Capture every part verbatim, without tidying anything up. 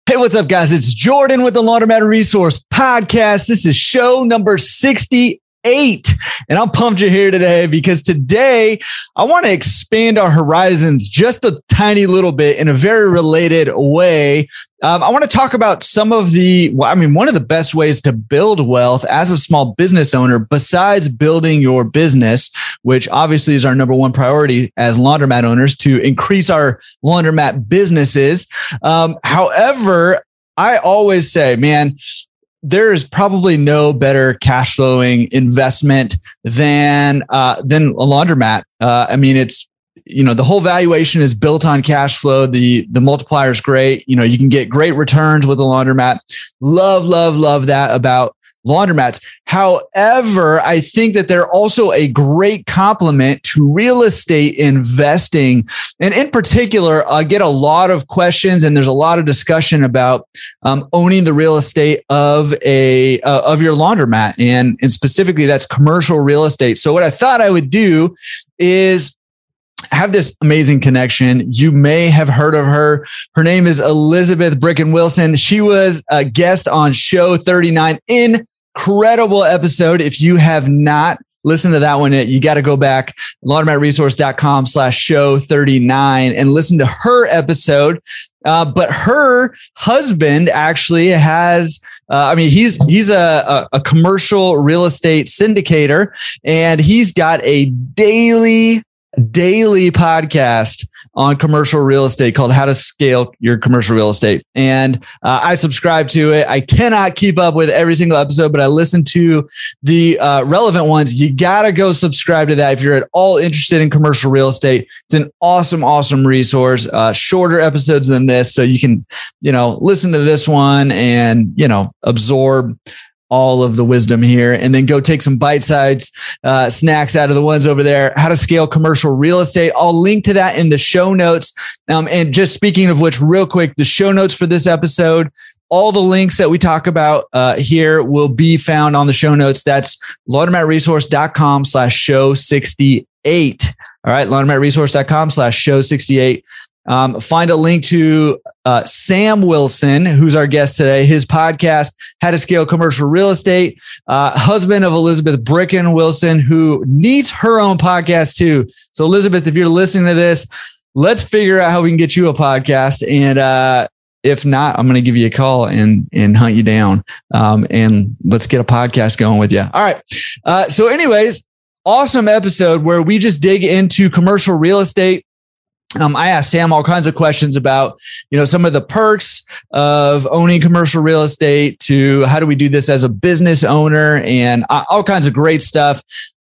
Hey, what's up, guys? It's Jordan with the Laundromat Resource Podcast. This is show number sixty-eight, and I'm pumped you're here today because today I want to expand our horizons just a tiny little bit in a very related way. Um, I want to talk about some of the, well, I mean, one of the best ways to build wealth as a small business owner, besides building your business, which obviously is our number one priority as laundromat owners, to increase our laundromat businesses. Um, however, I always say, man, there is probably no better cash flowing investment than uh, than a laundromat. Uh, I mean, it's, you know, the whole valuation is built on cash flow. The the multiplier is great. You know, you can get great returns with a laundromat. Love, love, love that about laundromats. However, I think that they're also a great complement to real estate investing. And in particular, I get a lot of questions and there's a lot of discussion about um, owning the real estate of a uh, of your laundromat. And, and specifically, that's commercial real estate. So what I thought I would do is have this amazing connection. You may have heard of her. Her name is Elizabeth Bricken Wilson. She was a guest on show thirty-nine. Incredible episode. If you have not listened to that one yet, you got to go back, laundromatresource.com slash show 39 and listen to her episode. Uh, but her husband actually has Uh, I mean, he's he's a, a, a commercial real estate syndicator, and he's got a daily daily podcast on commercial real estate called How to Scale Your Commercial Real Estate. And uh, I subscribe to it. I cannot keep up with every single episode, but I listen to the uh, relevant ones. You got to go subscribe to that if you're at all interested in commercial real estate. It's an awesome, awesome resource, uh, shorter episodes than this. So you can, you know, listen to this one and, you know, absorb all of the wisdom here, and then go take some bite-sized uh, snacks out of the ones over there. How to Scale Commercial Real Estate. I'll link to that in the show notes. Um, and just speaking of which, real quick, the show notes for this episode, all the links that we talk about uh, here will be found on the show notes. That's laundromatresource.com slash show 68. All right, laundromatresource.com slash show 68. Um, find a link to uh, Sam Wilson, who's our guest today, his podcast, How to Scale Commercial Real Estate, uh, husband of Elizabeth Bricken Wilson, who needs her own podcast too. So Elizabeth, if you're listening to this, let's figure out how we can get you a podcast. And uh, if not, I'm going to give you a call and, and hunt you down. Um, and let's get a podcast going with you. All right. Uh, so anyways, awesome episode where we just dig into commercial real estate. Um, I asked Sam all kinds of questions about, you know, some of the perks of owning commercial real estate, to how do we do this as a business owner, and uh, all kinds of great stuff.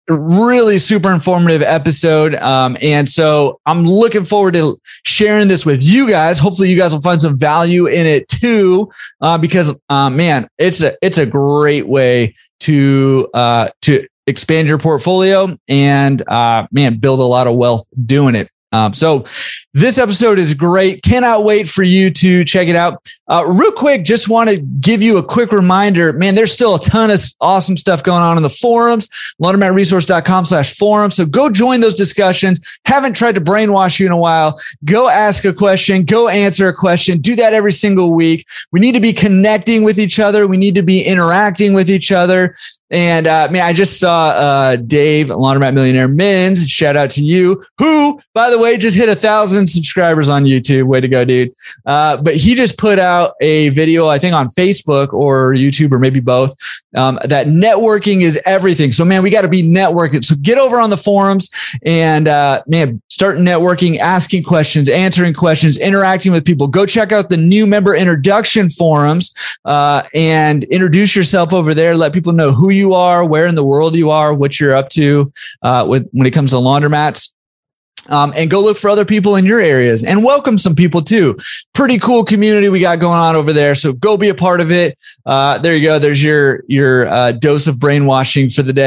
Really super informative episode. Um, and so I'm looking forward to sharing this with you guys. Hopefully you guys will find some value in it too, uh, because, uh, man, it's a, it's a great way to, uh, to expand your portfolio and, uh, man, build a lot of wealth doing it. Um, so this episode is great. Cannot wait for you to check it out. Uh, real quick, just want to give you a quick reminder, man, there's still a ton of awesome stuff going on in the forums, laundromatresource.com slash forum. So go join those discussions. Haven't tried to brainwash you in a while. Go ask a question, go answer a question. Do that every single week. We need to be connecting with each other. We need to be interacting with each other. And uh, man, I just saw uh, Dave, Laundromat Millionaire Men's, shout out to you, who, by the way, just hit a thousand subscribers on YouTube. Way to go, dude. Uh, but he just put out a video, I think on Facebook or YouTube or maybe both, um, that networking is everything. So man, we got to be networking. So get over on the forums and uh, man, start networking, asking questions, answering questions, interacting with people. Go check out the new member introduction forums uh, and introduce yourself over there. Let people know who you are, where in the world you are, what you're up to uh, with when it comes to laundromats. Um, and go look for other people in your areas and welcome some people too. Pretty cool community we got going on over there. So go be a part of it. Uh, there you go. There's your, your uh, dose of brainwashing for the day.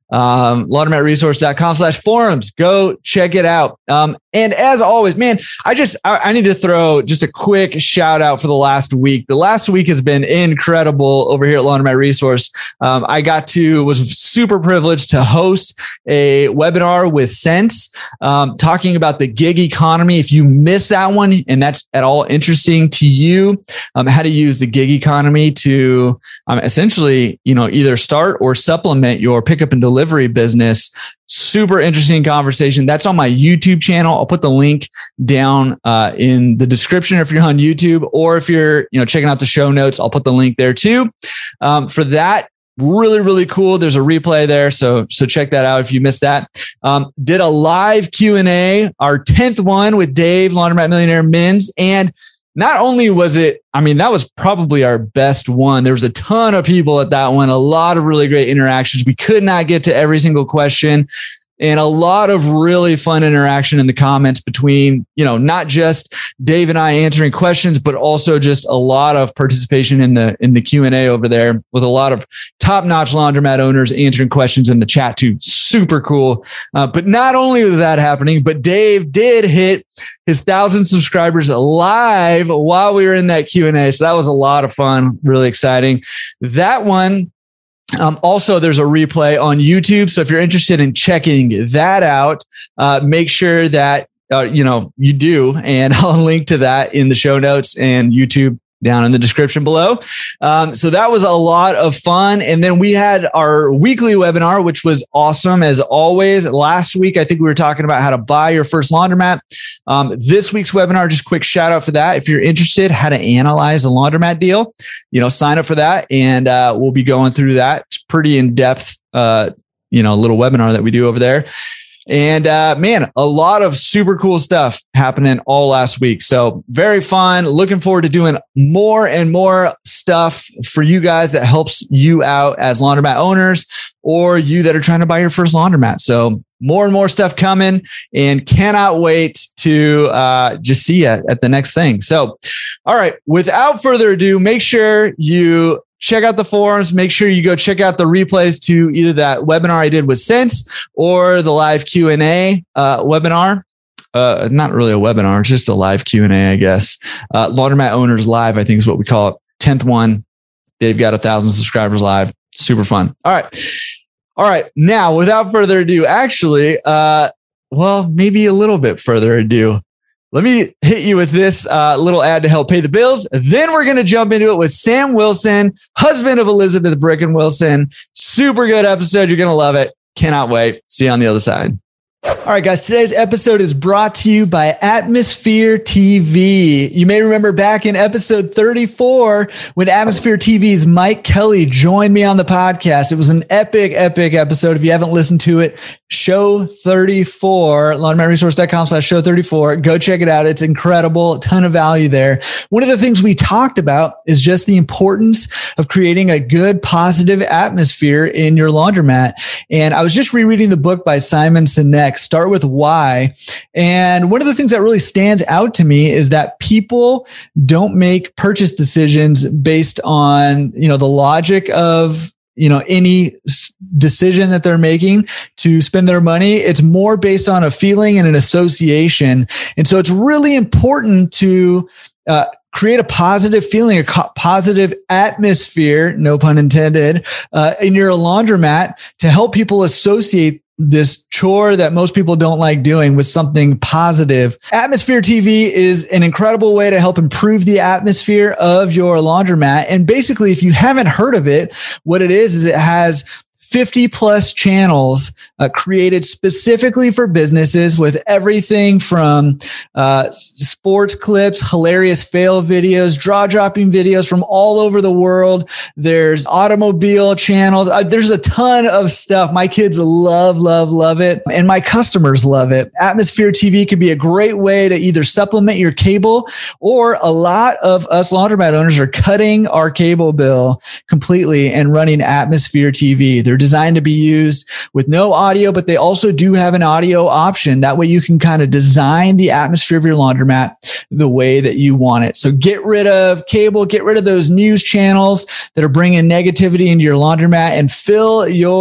um, laundromatresource.com slash forums. Go check it out. Um, and as always, man, I just, I, I need to throw just a quick shout out for the last week. The last week has been incredible over here at Laundromat Resource. Um, I got to, was super privileged to host a webinar with Sense, um, talking about the gig economy. If you missed that one and that's at all interesting to you, um, how to use the gig economy to um, essentially, you know, either start or supplement your pickup and delivery business. Super interesting conversation. That's on my YouTube channel. I'll put the link down uh, in the description if you're on YouTube, or if you're, you know, checking out the show notes, I'll put the link there too. Um, for that, really, really cool. There's a replay there. So, so check that out if you missed that. Um, did a live Q and A, our tenth one with Dave, Laundromat Millionaire Men's. And not only was it, I mean, that was probably our best one. There was a ton of people at that one, a lot of really great interactions. We could not get to every single question, and a lot of really fun interaction in the comments between, you know, not just Dave and I answering questions, but also just a lot of participation in the, in the Q and A over there with a lot of top-notch laundromat owners answering questions in the chat too. Super cool. Uh, but not only was that happening, but Dave did hit his thousand subscribers live while we were in that Q and A. So that was a lot of fun, really exciting. That one, Um, also, there's a replay on YouTube. So if you're interested in checking that out, uh, make sure that, uh, you know, you do. And I'll link to that in the show notes and YouTube down in the description below. Um, so that was a lot of fun. And then we had our weekly webinar, which was awesome as always. Last week, I think we were talking about how to buy your first laundromat. Um, this week's webinar, just quick shout out for that. If you're interested, how to analyze a laundromat deal, you know, sign up for that. And uh, we'll be going through that. It's pretty in-depth, uh, you know, little webinar that we do over there. And uh, man, a lot of super cool stuff happening all last week. So very fun. Looking forward to doing more and more stuff for you guys that helps you out as laundromat owners, or you that are trying to buy your first laundromat. So more and more stuff coming, and cannot wait to uh, just see you at the next thing. So, all right, without further ado, make sure you check out the forums. Make sure you go check out the replays to either that webinar I did with Sense or the live Q and A uh, webinar. Uh, not really a webinar, just a live Q and A, I guess. Uh, Laundromat Owners Live, I think is what we call it. tenth one. They've got a thousand subscribers live. Super fun. All right. All right. Now, without further ado, actually, uh, well, maybe a little bit further ado. Let me hit you with this uh, little ad to help pay the bills. Then we're going to jump into it with Sam Wilson, husband of Elizabeth Bricken Wilson. Super good episode. You're going to love it. Cannot wait. See you on the other side. All right, guys, today's episode is brought to you by Atmosphere T V. You may remember back in episode thirty-four when Atmosphere T V's Mike Kelly joined me on the podcast. It was an epic, epic episode. If you haven't listened to it, show thirty-four, laundromatresource.com slash show 34. Go check it out. It's incredible. A ton of value there. One of the things we talked about is just the importance of creating a good, positive atmosphere in your laundromat. And I was just rereading the book by Simon Sinek, Start With Why. And one of the things that really stands out to me is that people don't make purchase decisions based on, you know, the logic of, you know, any decision that they're making to spend their money. It's more based on a feeling and an association. And so it's really important to uh, create a positive feeling, a co- positive atmosphere, no pun intended, uh, in your laundromat to help people associate this chore that most people don't like doing with something positive. Atmosphere T V is an incredible way to help improve the atmosphere of your laundromat. And basically, if you haven't heard of it, what it is, is it has fifty plus channels uh, created specifically for businesses, with everything from uh, sports clips, hilarious fail videos, draw dropping videos from all over the world. There's automobile channels. Uh, there's a ton of stuff. My kids love, love, love it. And my customers love it. Atmosphere T V could be a great way to either supplement your cable, or a lot of us laundromat owners are cutting our cable bill completely and running Atmosphere T V. They're designed to be used with no audio, but they also do have an audio option. That way you can kind of design the atmosphere of your laundromat the way that you want it. So get rid of cable, get rid of those news channels that are bringing negativity into your laundromat, and fill your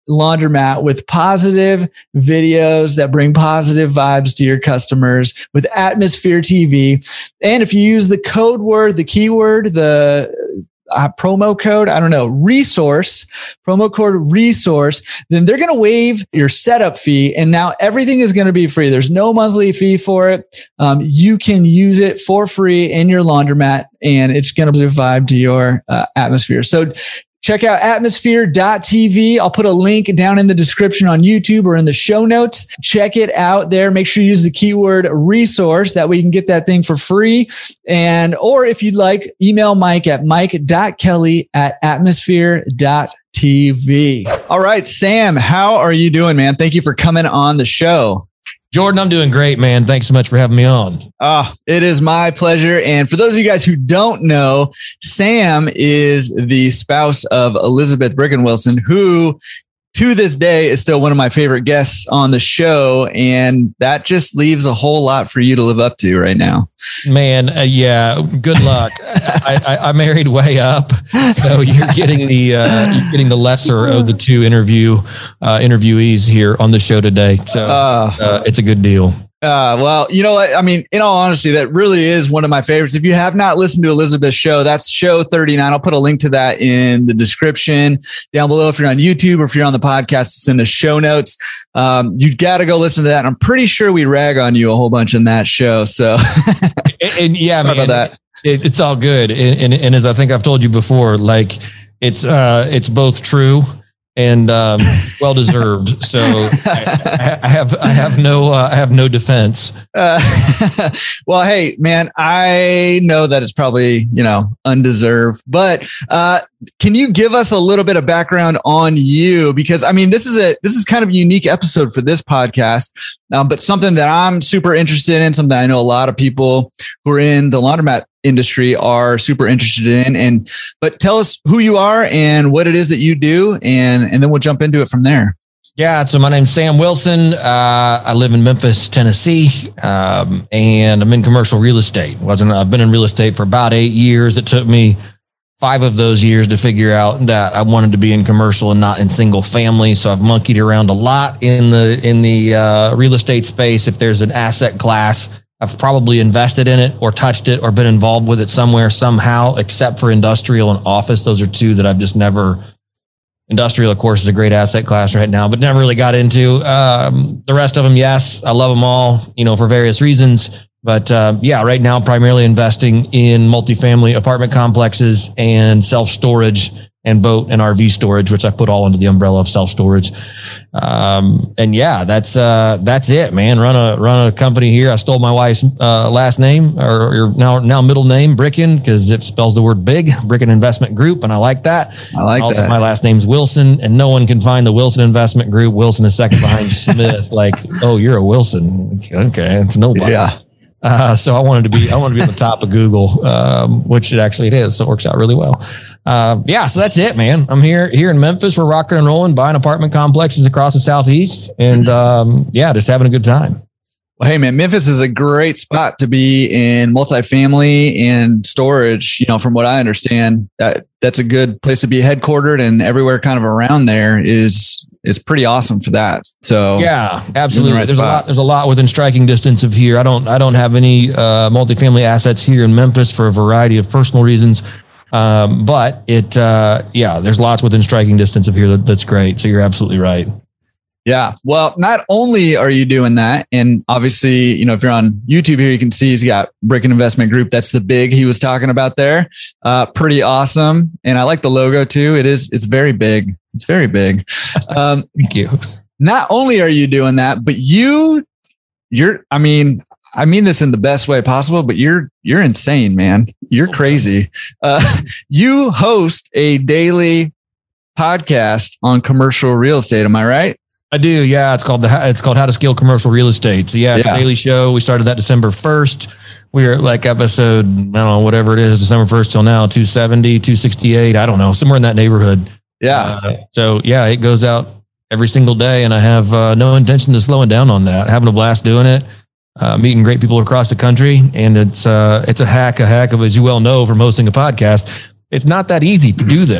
laundromat with positive videos that bring positive vibes to your customers with Atmosphere T V. And if you use the code word, the keyword, the uh, promo code, I don't know, resource, promo code resource, then they're going to waive your setup fee. And now everything is going to be free. There's no monthly fee for it. Um, you can use it for free in your laundromat, and it's going to vibe to your uh, Atmosphere. So check out atmosphere dot t v. I'll put a link down in the description on YouTube or in the show notes. Check it out there. Make sure you use the keyword resource. That way you can get that thing for free. And, or if you'd like, email Mike at mike dot kelly at atmosphere dot t v. All right, Sam, how are you doing, man? Thank you for coming on the show. Jordan, I'm doing great, man. Thanks so much for having me on. Oh, it is my pleasure. And for those of you guys who don't know, Sam is the spouse of Elizabeth Brickenwilson, who to this day is still one of my favorite guests on the show. And that just leaves a whole lot for you to live up to right now. Man, uh, yeah, good luck. I, I, I married way up, so you're getting the uh, you're getting the lesser of the two interview uh, interviewees here on the show today. So uh, uh, it's a good deal. Uh, well, you know what? I mean, in all honesty, that really is one of my favorites. If you have not listened to Elizabeth's show, that's show thirty-nine. I'll put a link to that in the description down below. If you're on YouTube or if you're on the podcast, it's in the show notes. Um, you got to go listen to that. And I'm pretty sure we rag on you a whole bunch in that show. So, and, and yeah, sorry man, about that. It, it's all good. And, and, and as I think I've told you before, like it's, uh, it's both true and um, well deserved. So I, I have I have no uh, I have no defense. Uh, well, hey, man, I know that it's probably, you know, undeserved, but uh, can you give us a little bit of background on you? Because I mean, this is a this is kind of a unique episode for this podcast, um, but something that I'm super interested in, something I know a lot of people who are in the laundromat industry are super interested in. And but tell us who you are and what it is that you do, and and then we'll jump into it from there. Yeah, so my name's Sam Wilson. Uh, I live in Memphis, Tennessee, um, and I'm in commercial real estate. Wasn't I've been in real estate for about eight years. It took me five of those years to figure out that I wanted to be in commercial and not in single family. So I've monkeyed around a lot in the in the uh, real estate space. If there's an asset class, I've probably invested in it or touched it or been involved with it somewhere, somehow, except for industrial and office. Those are two that I've just never, industrial, of course, is a great asset class right now, but never really got into. Um, the rest of them, yes, I love them all, you know, for various reasons. But uh, yeah, right now, primarily investing in multifamily apartment complexes and self-storage and boat and R V storage, which I put all under the umbrella of self-storage. Um, and yeah, that's, uh, that's it, man. Run a, run a company here. I stole my wife's, uh, last name or, or now, now middle name, Bricken, cause it spells the word big, Bricken Investment Group. And I like that. I like also, that. My last name's Wilson, and no one can find the Wilson Investment Group. Wilson is second behind Smith. Like, oh, you're a Wilson. Okay. It's nobody. Yeah. Uh, so I wanted to be, I wanted to be on the top of Google, um, which it actually it is. So it works out really well. Uh, yeah. So that's it, man. I'm here, here in Memphis. We're rocking and rolling, buying apartment complexes across the Southeast, and, um, yeah, just having a good time. Well, hey man, Memphis is a great spot to be in multifamily and storage. You know, from what I understand, that that's a good place to be headquartered, and everywhere kind of around there is, is pretty awesome for that. So yeah, absolutely. The right there's spot. a lot, there's a lot within striking distance of here. I don't, I don't have any, uh, multifamily assets here in Memphis for a variety of personal reasons. Um, but it, uh, yeah, there's lots within striking distance of here. That, that's great. So you're absolutely right. Yeah. Well, not only are you doing that, and obviously, you know, if you're on YouTube here, you can see he's got Bricken Investment Group. That's the big he was talking about there. Uh, pretty awesome. And I like the logo too. It is, it's very big. It's very big. Um, Thank you. Not only are you doing that, but you, you're, I mean, I mean this in the best way possible, but you're, you're insane, man. You're crazy. Uh, you host a daily podcast on commercial real estate. Am I right? I do. Yeah. It's called the, it's called How to Scale Commercial Real Estate. So yeah, it's Yeah. a daily show. We started that December first. We're at like episode, I don't know, whatever it is, December first till now, two seventy, two sixty-eight. I don't know, somewhere in that neighborhood. Yeah. Uh, so yeah, it goes out every single day, and I have uh, no intention of slowing down on that. Having a blast doing it, uh, meeting great people across the country, and it's uh, it's a hack, a hack of, as you well know from hosting a podcast. It's not that easy to do this.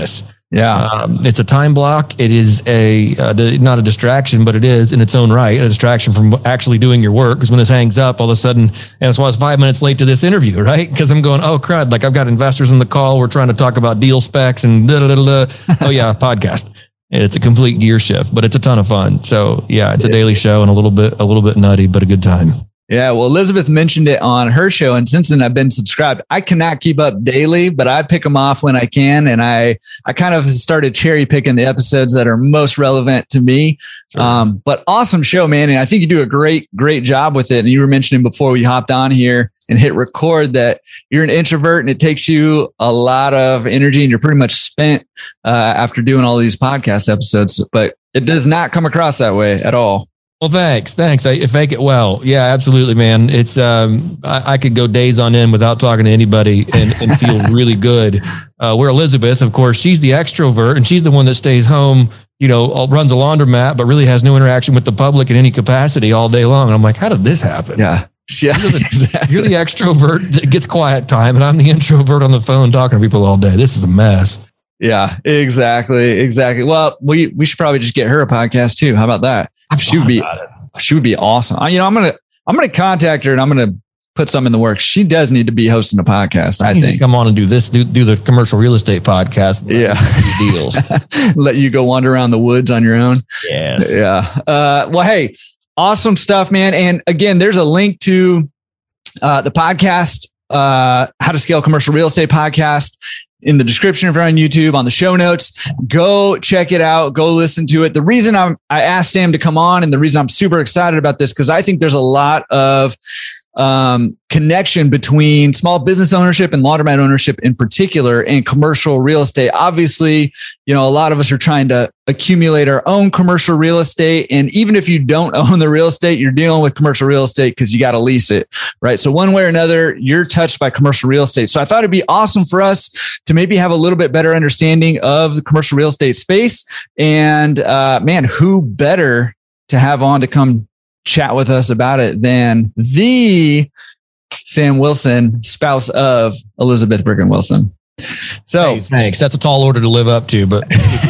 Yeah. Um, it's a time block. It is a, uh, not a distraction, but it is in its own right, a distraction from actually doing your work. Because when this hangs up, all of a sudden, and that's why I was five minutes late to this interview, right? Because I'm going, oh, crud. Like I've got investors on the call. We're trying to talk about deal specs and da, da, da, da. Oh, yeah, podcast. It's a complete gear shift, but it's a ton of fun. So, yeah, it's a daily show and a little bit, a little bit nutty, but a good time. Yeah, well, Elizabeth mentioned it on her show, and since then I've been subscribed. I cannot keep up daily, but I pick them off when I can, and I I kind of started cherry picking the episodes that are most relevant to me. Sure. Um, but awesome show, man, and I think you do a great great job with it. And you were mentioning before we hopped on here and hit record that you're an introvert, and it takes you a lot of energy, and you're pretty much spent uh, after doing all these podcast episodes. But it does not come across that way at all. Well, thanks. Thanks. I fake it well. Yeah, absolutely, man. It's, um, I, I could go days on end without talking to anybody and, and feel really good. Uh, where Elizabeth, of course, she's the extrovert and she's the one that stays home, you know, runs a laundromat, but really has no interaction with the public in any capacity all day long. And I'm like, how did this happen? Yeah. Yeah, you're the, exactly. You're the extrovert that gets quiet time and I'm the introvert on the phone talking to people all day. This is a mess. Yeah, exactly. Exactly. Well, we, we should probably just get her a podcast too. How about that? She would be, she would be awesome. I, you know, I'm going to, I'm going to contact her and I'm going to put some in the works. She does need to be hosting a podcast. I, I think come on and do this, do, do the commercial real estate podcast. Yeah. Deals. Let you go wander around the woods on your own. Yes. Yeah. Uh, well, hey, awesome stuff, man. And again, there's a link to uh, the podcast, uh, How to Scale Commercial Real Estate podcast, in the description if you're on YouTube, on the show notes. Go check it out. Go listen to it. The reason I'm, I asked Sam to come on, and the reason I'm super excited about this, because I think there's a lot of um, connection between small business ownership and laundromat ownership in particular, and commercial real estate. Obviously, you know, a lot of us are trying to accumulate our own commercial real estate. And even if you don't own the real estate, you're dealing with commercial real estate because you got to lease it, right? So one way or another, you're touched by commercial real estate. So I thought it'd be awesome for us to maybe have a little bit better understanding of the commercial real estate space. And uh, man, who better to have on to come chat with us about it than the Sam Wilson, spouse of Elizabeth Brigham Wilson. So hey, thanks. That's a tall order to live up to, but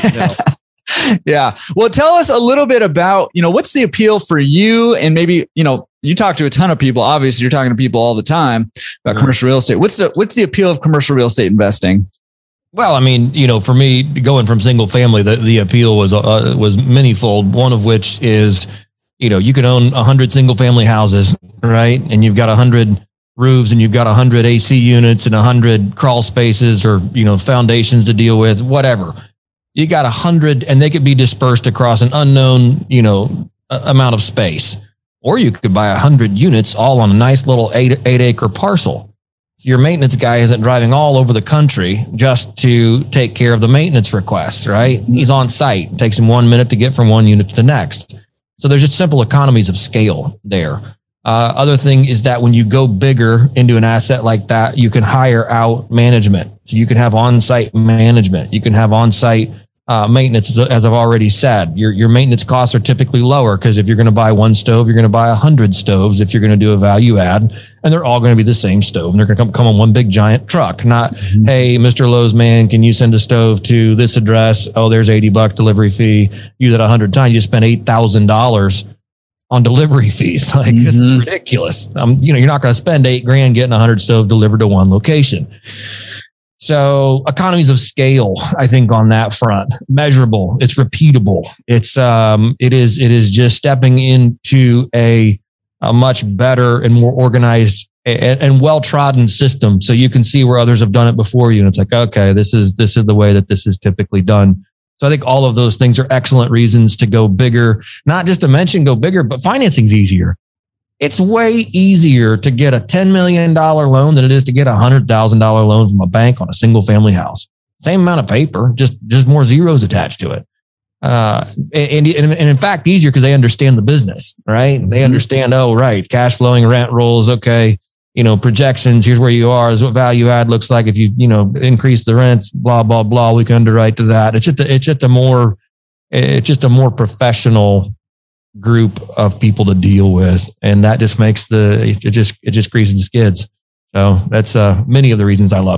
yeah. Well, tell us a little bit about, you know, what's the appeal for you? And maybe, you know, you talk to a ton of people. Obviously, you're talking to people all the time about mm-hmm. commercial real estate. What's the what's the appeal of commercial real estate investing? Well, I mean, you know, for me, going from single family, the, the appeal was uh, was manyfold. One of which is, you know, you can own a hundred single family houses, right? And you've got a hundred roofs and you've got a hundred A C units and a hundred crawl spaces or, you know, foundations to deal with, whatever. You got a hundred and they could be dispersed across an unknown, you know, amount of space. Or you could buy a hundred units all on a nice little eight, eight acre parcel. So your maintenance guy isn't driving all over the country just to take care of the maintenance requests, right? He's on site. It takes him one minute to get from one unit to the next. So there's just simple economies of scale there. Uh, other thing is that when you go bigger into an asset like that, you can hire out management. So you can have on-site management. You can have on-site uh, maintenance, as, as I've already said. Your your maintenance costs are typically lower because if you're going to buy one stove, you're going to buy a hundred stoves if you're going to do a value add, and they're all going to be the same stove. And they're going to come, come on one big giant truck, not, mm-hmm. hey, Mister Lowe's man, can you send a stove to this address? Oh, there's eighty buck delivery fee. Use it a hundred times. You spend eight thousand dollars on delivery fees. Like mm-hmm. this is ridiculous. Um, you know, you're not going to spend eight grand getting a hundred stove delivered to one location. So economies of scale, I think on that front, measurable, it's repeatable. It's, um, it is, it is just stepping into a, a much better and more organized and, and well-trodden system. So you can see where others have done it before you. And it's like, okay, this is, this is the way that this is typically done. So I think all of those things are excellent reasons to go bigger, not just to mention go bigger, but financing's easier. It's way easier to get a ten million dollars loan than it is to get a one hundred thousand dollars loan from a bank on a single family house. Same amount of paper, just, just more zeros attached to it. Uh, and, and, and in fact, easier because they understand the business, right? They understand, oh, right, cash flowing rent rolls. Okay. You know, projections, here's where you are, is what value add looks like. If you, you know, increase the rents, blah, blah, blah, we can underwrite to that. It's just, a, it's just a more, it's just a more professional group of people to deal with. And that just makes the, it just, it just greases the skids. So that's uh, many of the reasons I love it.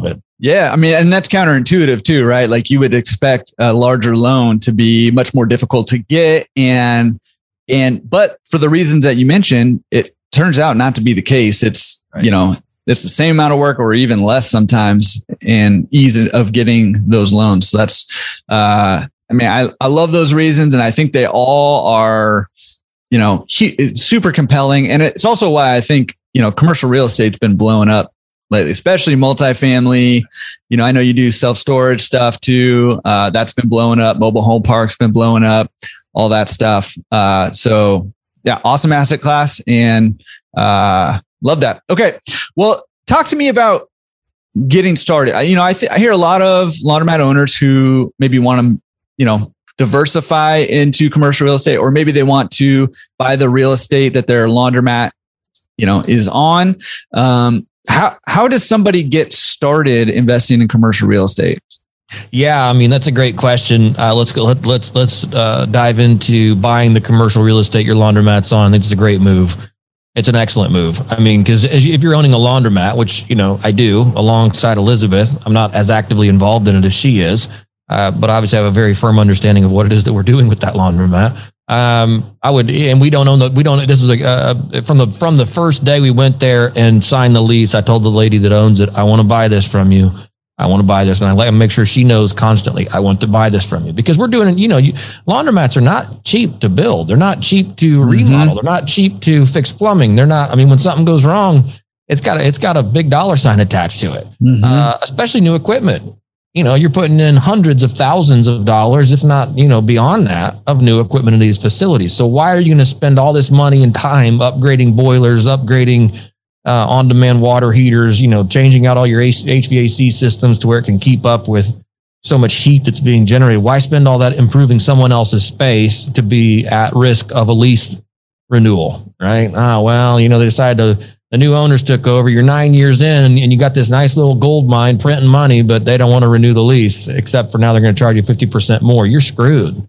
Yeah. I mean, and that's counterintuitive too, right? Like you would expect a larger loan to be much more difficult to get. And, and, but for the reasons that you mentioned, it turns out not to be the case. It's, right. you know, it's the same amount of work or even less sometimes, and ease of getting those loans. So that's, uh, I mean, I, I love those reasons. And I think they all are, you know, he, super compelling. And it's also why I think, you know, commercial real estate's been blowing up lately, especially multifamily. You know, I know you do self-storage stuff too. Uh, that's been blowing up. Mobile home parks been blowing up, all that stuff. Uh, so yeah, awesome asset class, and uh, love that. Okay. Well, talk to me about getting started. I, you know, I, th- I hear a lot of laundromat owners who maybe want to, you know, diversify into commercial real estate, or maybe they want to buy the real estate that their laundromat, you know, is on. Um, how, how does somebody get started investing in commercial real estate? Yeah, I mean, that's a great question. Uh, let's go. Let, let's let's uh, dive into buying the commercial real estate your laundromat's on. I think it's a great move. It's an excellent move. I mean, because if you're owning a laundromat, which, you know, I do alongside Elizabeth, I'm not as actively involved in it as she is, uh, but obviously I have a very firm understanding of what it is that we're doing with that laundromat. Um, I would, and we don't own the, we don't, this was a, uh, from the, from the first day we went there and signed the lease, I told the lady that owns it, I want to buy this from you. I want to buy this. And I let them make sure she knows constantly, I want to buy this from you, because we're doing it. You know, you, laundromats are not cheap to build. They're not cheap to mm-hmm. remodel. They're not cheap to fix plumbing. They're not, I mean, when something goes wrong, it's got a, it's got a big dollar sign attached to it, mm-hmm. uh, especially new equipment. You know, you're putting in hundreds of thousands of dollars, if not, you know, beyond that, of new equipment in these facilities. So why are you going to spend all this money and time upgrading boilers, upgrading uh, on-demand water heaters, you know, changing out all your H V A C systems to where it can keep up with so much heat that's being generated? Why spend all that improving someone else's space to be at risk of a lease renewal, right? Ah, well, you know, they decided to, the new owners took over, you're nine years in and, and you got this nice little gold mine printing money, but they don't want to renew the lease, except for now they're going to charge you fifty percent more. You're screwed.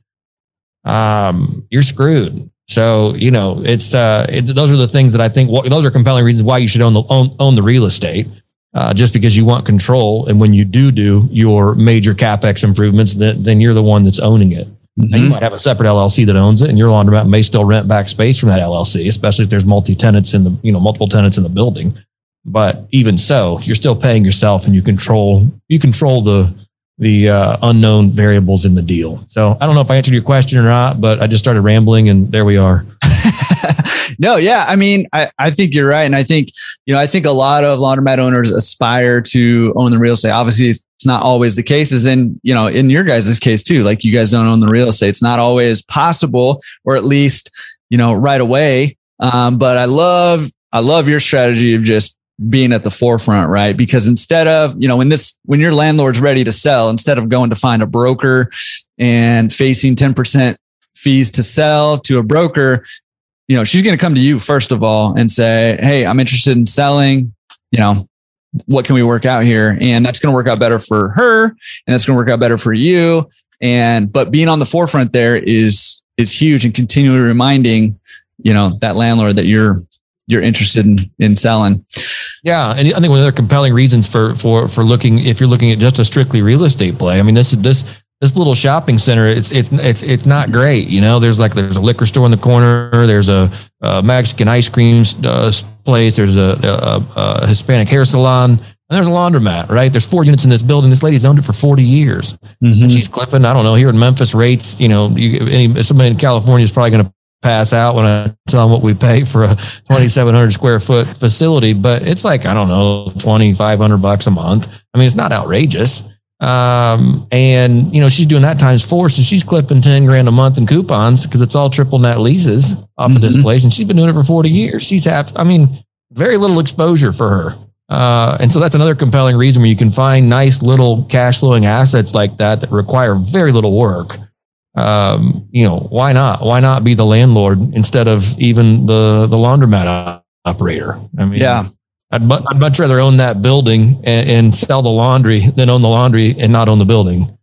Um, you're screwed. So, you know, it's, uh, it, those are the things that I think, well, those are compelling reasons why you should own the, own, own the real estate, uh, just because you want control. And when you do do your major CapEx improvements, then, then you're the one that's owning it. Mm-hmm. And you might have a separate L L C that owns it, and your laundromat may still rent back space from that L L C, especially if there's multi-tenants in the, you know, multiple tenants in the building. But even so, you're still paying yourself, and you control, you control the, the uh, unknown variables in the deal. So I don't know if I answered your question or not, but I just started rambling and there we are. No, yeah. I mean, I, I think you're right. And I think, you know, I think a lot of laundromat owners aspire to own the real estate. Obviously, it's, it's not always the case, as in, you know, in your guys' case too, like you guys don't own the real estate. It's not always possible, or at least, you know, right away. Um, but I love, I love your strategy of just being at the forefront, right? Because instead of, you know, when this, when your landlord's ready to sell, instead of going to find a broker and facing ten percent fees to sell to a broker, you know, she's going to come to you first of all and say, hey, I'm interested in selling, you know, what can we work out here? And that's going to work out better for her, and that's going to work out better for you. And, but being on the forefront there is, is huge, and continually reminding, you know, that landlord that you're, you're interested in, in selling. Yeah. And I think one of the compelling reasons for, for, for looking, if you're looking at just a strictly real estate play, I mean, this is, this, this little shopping center, it's, it's, it's, it's not great. You know, there's like, there's a liquor store in the corner. There's a, a Mexican ice cream uh, place. There's a, a, a Hispanic hair salon, and there's a laundromat, right? There's four units in this building. This lady's owned it for forty years. Mm-hmm. And she's clipping, I don't know, here in Memphis rates, you know, you, any, somebody in California is probably going to pass out when I tell them what we pay for a twenty-seven hundred square foot facility, but it's like, I don't know, twenty-five hundred bucks a month. I mean, it's not outrageous. Um, and you know, she's doing that times four. So she's clipping ten grand a month in coupons, because it's all triple net leases off mm-hmm. of this place. And she's been doing it for forty years. She's happy. I mean, very little exposure for her. Uh, and so that's another compelling reason where you can find nice little cash flowing assets like that, that require very little work. Um, you know, why not? Why not be the landlord instead of even the, the laundromat operator? I mean, yeah, I'd, I'd much rather own that building and, and sell the laundry than own the laundry and not own the building.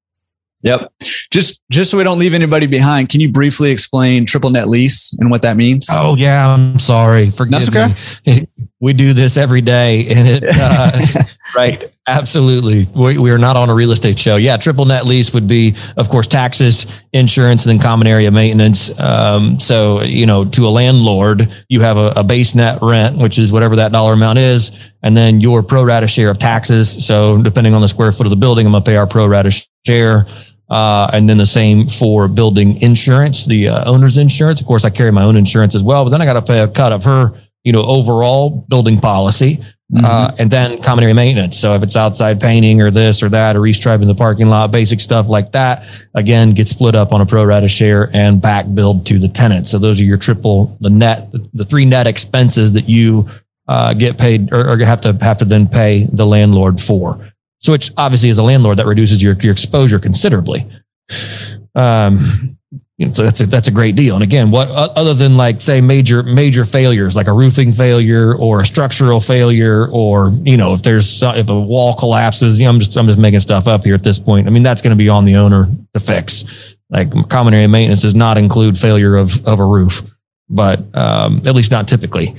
Yep. Just, just so we don't leave anybody behind, can you briefly explain triple net lease and what that means? Oh yeah. I'm sorry. Forgive That's okay. me. we do this every day, and it uh, right, absolutely. We, we are not on a real estate show. Yeah, triple net lease would be, of course, taxes, insurance, and then common area maintenance. Um, so you know, to a landlord, you have a, a base net rent, which is whatever that dollar amount is, and then your pro rata share of taxes. So depending on the square foot of the building, I'm gonna pay our pro rata share. Uh, and then the same for building insurance, the uh, owner's insurance. Of course, I carry my own insurance as well, but then I got to pay a cut of her, you know, overall building policy, mm-hmm. uh, and then common area maintenance. So if it's outside painting or this or that, or restriping the parking lot, basic stuff like that, again, gets split up on a pro rata share and back billed to the tenant. So those are your triple, the net, the three net expenses that you uh, get paid or, or have to have to then pay the landlord for. So which obviously as a landlord, that reduces your, your exposure considerably. Um, you know, so that's a, that's a great deal. And again, what other than like say major, major failures, like a roofing failure or a structural failure, or, you know, if there's, if a wall collapses, you know, I'm just, I'm just making stuff up here at this point. I mean, that's going to be on the owner to fix. Like common area maintenance does not include failure of, of a roof, but um, at least not typically.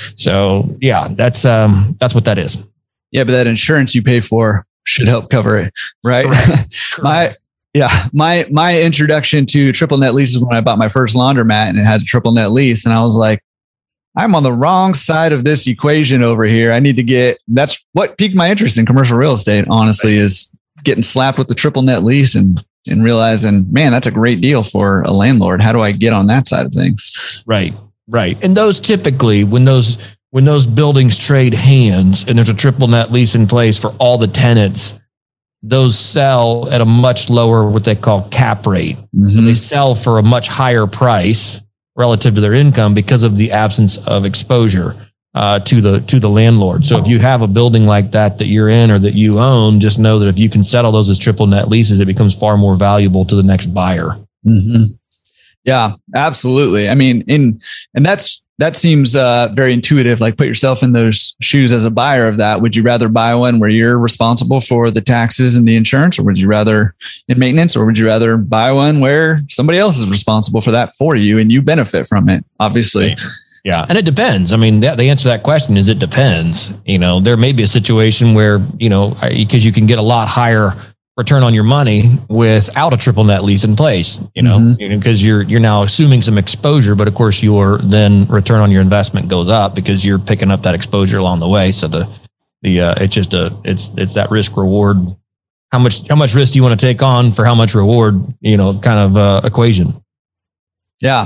So yeah, that's, um, that's what that is. Yeah. But that insurance you pay for should help cover it, right? Correct. my yeah, my my introduction to triple net leases when I bought my first laundromat and it had a triple net lease, and I was like, I'm on the wrong side of this equation over here. I need to get. That's what piqued my interest in commercial real estate. Honestly, is getting slapped with the triple net lease and and realizing, man, that's a great deal for a landlord. How do I get on that side of things? Right, right. And those typically when those. When those buildings trade hands and there's a triple net lease in place for all the tenants, those sell at a much lower, what they call cap rate. Mm-hmm. So they sell for a much higher price relative to their income because of the absence of exposure uh, to the to the landlord. So if you have a building like that that you're in or that you own, just know that if you can settle those as triple net leases, it becomes far more valuable to the next buyer. Mm-hmm. Yeah, absolutely. I mean, in and that's. That seems uh, very intuitive. Like put yourself in those shoes as a buyer of that. Would you rather buy one where you're responsible for the taxes and the insurance, or would you rather in maintenance, or would you rather buy one where somebody else is responsible for that for you and you benefit from it? Obviously. Yeah. And it depends. I mean, the, the answer to that question is it depends. You know, there may be a situation where, you know, because you can get a lot higher return on your money without a triple net lease in place, you know, mm-hmm. because you're, you're now assuming some exposure, but of course your then return on your investment goes up because you're picking up that exposure along the way. So the, the, uh, it's just a, it's, it's that risk reward. How much, how much risk do you want to take on for how much reward, you know, kind of uh, equation. Yeah.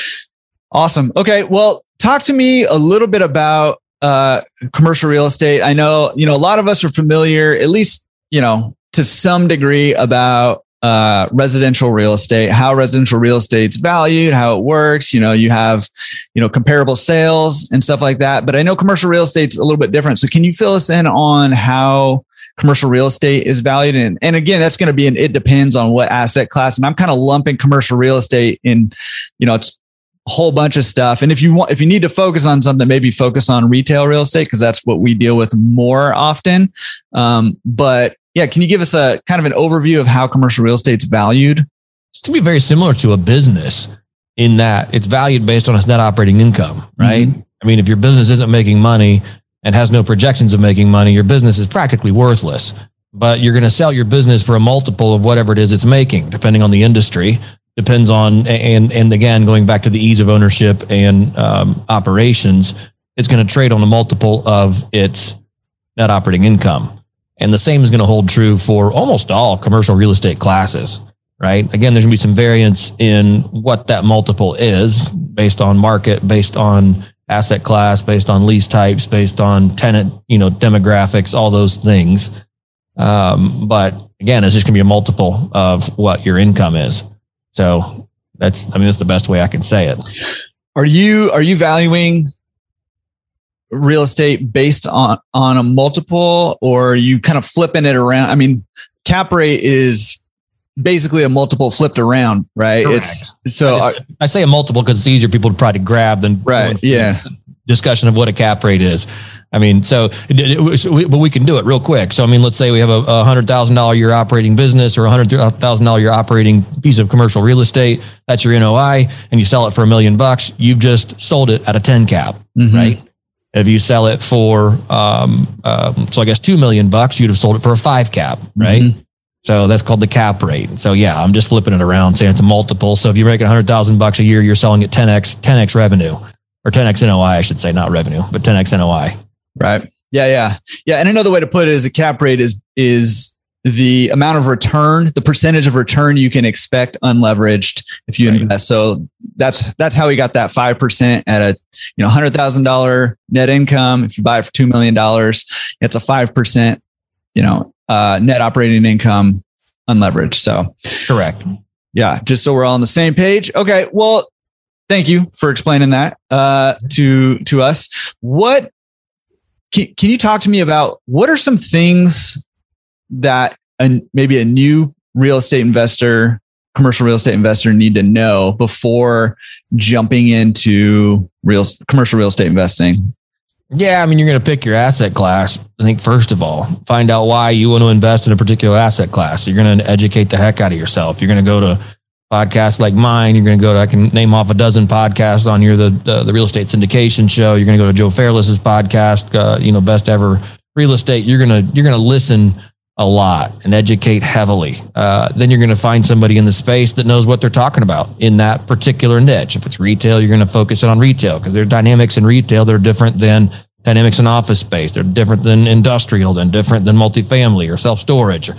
Awesome. Okay. Well, talk to me a little bit about uh, commercial real estate. I know, you know, a lot of us are familiar, at least, you know, to some degree about uh, residential real estate, how residential real estate's valued, how it works. You know, you have, you know, comparable sales and stuff like that. But I know commercial real estate's a little bit different. So can you fill us in on how commercial real estate is valued? And, and again, that's going to be an, it depends on what asset class. And I'm kind of lumping commercial real estate in, you know, it's a whole bunch of stuff. And if you want, if you need to focus on something, maybe focus on retail real estate, because that's what we deal with more often. Um, but yeah, can you give us a kind of an overview of how commercial real estate's valued? It's to be very similar to a business in that it's valued based on its net operating income, right? Mm-hmm. I mean, if your business isn't making money and has no projections of making money, your business is practically worthless. But you're going to sell your business for a multiple of whatever it is it's making, depending on the industry. Depends on, and and again, going back to the ease of ownership and um, operations, it's going to trade on a multiple of its net operating income. And the same is going to hold true for almost all commercial real estate classes, right? Again, there's going to be some variance in what that multiple is based on market, based on asset class, based on lease types, based on tenant, you know, demographics, all those things. Um, but again, it's just going to be a multiple of what your income is. So that's, I mean, that's the best way I can say it. Are you, are you valuing real estate based on, on a multiple, or are you kind of flipping it around? I mean, cap rate is basically a multiple flipped around, right? Correct. It's so I, just, I say a multiple because it's easier people to try to grab than right. Yeah. Discussion of what a cap rate is. I mean, so, it, it, but we can do it real quick. So, I mean, let's say we have a, a hundred thousand dollar year operating business or a hundred thousand dollar year operating piece of commercial real estate. That's your N O I, and you sell it for a million bucks. You've just sold it at a ten cap, mm-hmm. right? If you sell it for, um, um, so I guess two million bucks, you'd have sold it for a five cap, right? Mm-hmm. So that's called the cap rate. So yeah, I'm just flipping it around, saying it's a multiple. So if you're making a hundred thousand bucks a year, you're selling at ten X, ten X revenue, or ten X N O I, I should say, not revenue, but ten X N O I. Right. Yeah. Yeah. Yeah. And another way to put it is a cap rate is, is the amount of return, the percentage of return you can expect unleveraged if you right. invest. So that's, that's how we got that five percent at a, you know, one hundred thousand dollars net income. If you buy it for two million dollars, it's a five percent, you know, uh, net operating income unleveraged. So correct. Yeah. Just so we're all on the same page. Okay. Well, thank you for explaining that, uh, to, to us. What can, can you talk to me about? What are some things that a, maybe a new real estate investor, commercial real estate investor need to know before jumping into real commercial real estate investing? Yeah, I mean, you're going to pick your asset class. I think first of all, find out why you want to invest in a particular asset class. You're going to educate the heck out of yourself. You're going to go to podcasts like mine. You're going to go to, I can name off a dozen podcasts on here, the the, the real estate syndication show. You're going to go to Joe Fairless's podcast, uh, you know, best ever real estate. You're going to, you're going to listen a lot and educate heavily. Uh, then you're going to find somebody in the space that knows what they're talking about in that particular niche. If it's retail, you're going to focus it on retail because there are dynamics in retail. They're different than dynamics in office space. They're different than industrial, then different than multifamily or self-storage.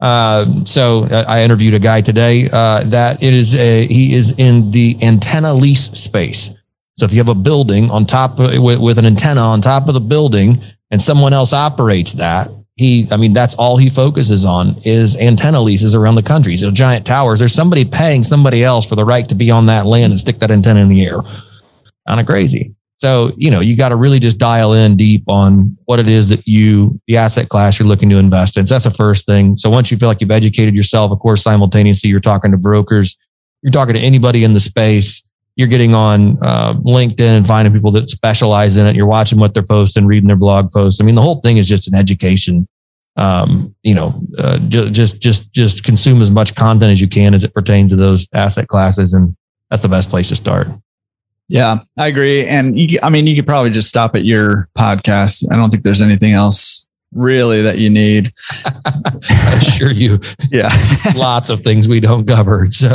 Uh, so I interviewed a guy today uh, that it is a, he is in the antenna lease space. So if you have a building on top of, with, with an antenna on top of the building and someone else operates that, He, I mean, that's all he focuses on is antenna leases around the country. So giant towers, there's somebody paying somebody else for the right to be on that land and stick that antenna in the air. Kind of crazy. So, you know, you got to really just dial in deep on what it is that you, the asset class you're looking to invest in. So that's the first thing. So once you feel like you've educated yourself, of course, simultaneously, you're talking to brokers, you're talking to anybody in the space. You're getting on uh, LinkedIn and finding people that specialize in it. You're watching what they're posting, reading their blog posts. I mean, the whole thing is just an education. Um, you know, uh, ju- just just just consume as much content as you can as it pertains to those asset classes, and that's the best place to start. Yeah, I agree. And you, I mean, you could probably just stop at your podcast. I don't think there's anything else really that you need. I assure you. Yeah, lots of things we don't cover. So.